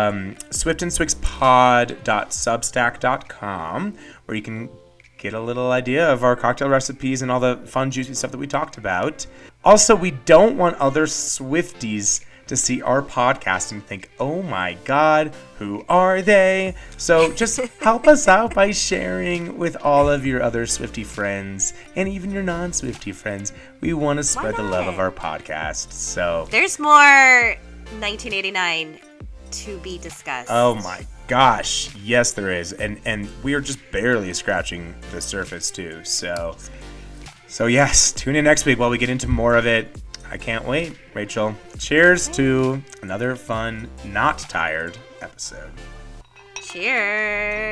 Speaker 1: swiftandswigspod.substack.com, where you can get a little idea of our cocktail recipes and all the fun, juicy stuff that we talked about. Also, we don't want other Swifties to see our podcast and think, oh my God, who are they? So just help us out by sharing with all of your other Swiftie friends and even your non-Swiftie friends. We want to spread the love of our podcast. So
Speaker 2: there's more 1989 to be discussed.
Speaker 1: Oh my gosh. Yes, there is. And we are just barely scratching the surface too. So yes, tune in next week while we get into more of it. I can't wait. Rachel, cheers to another fun, not tired episode.
Speaker 2: Cheers.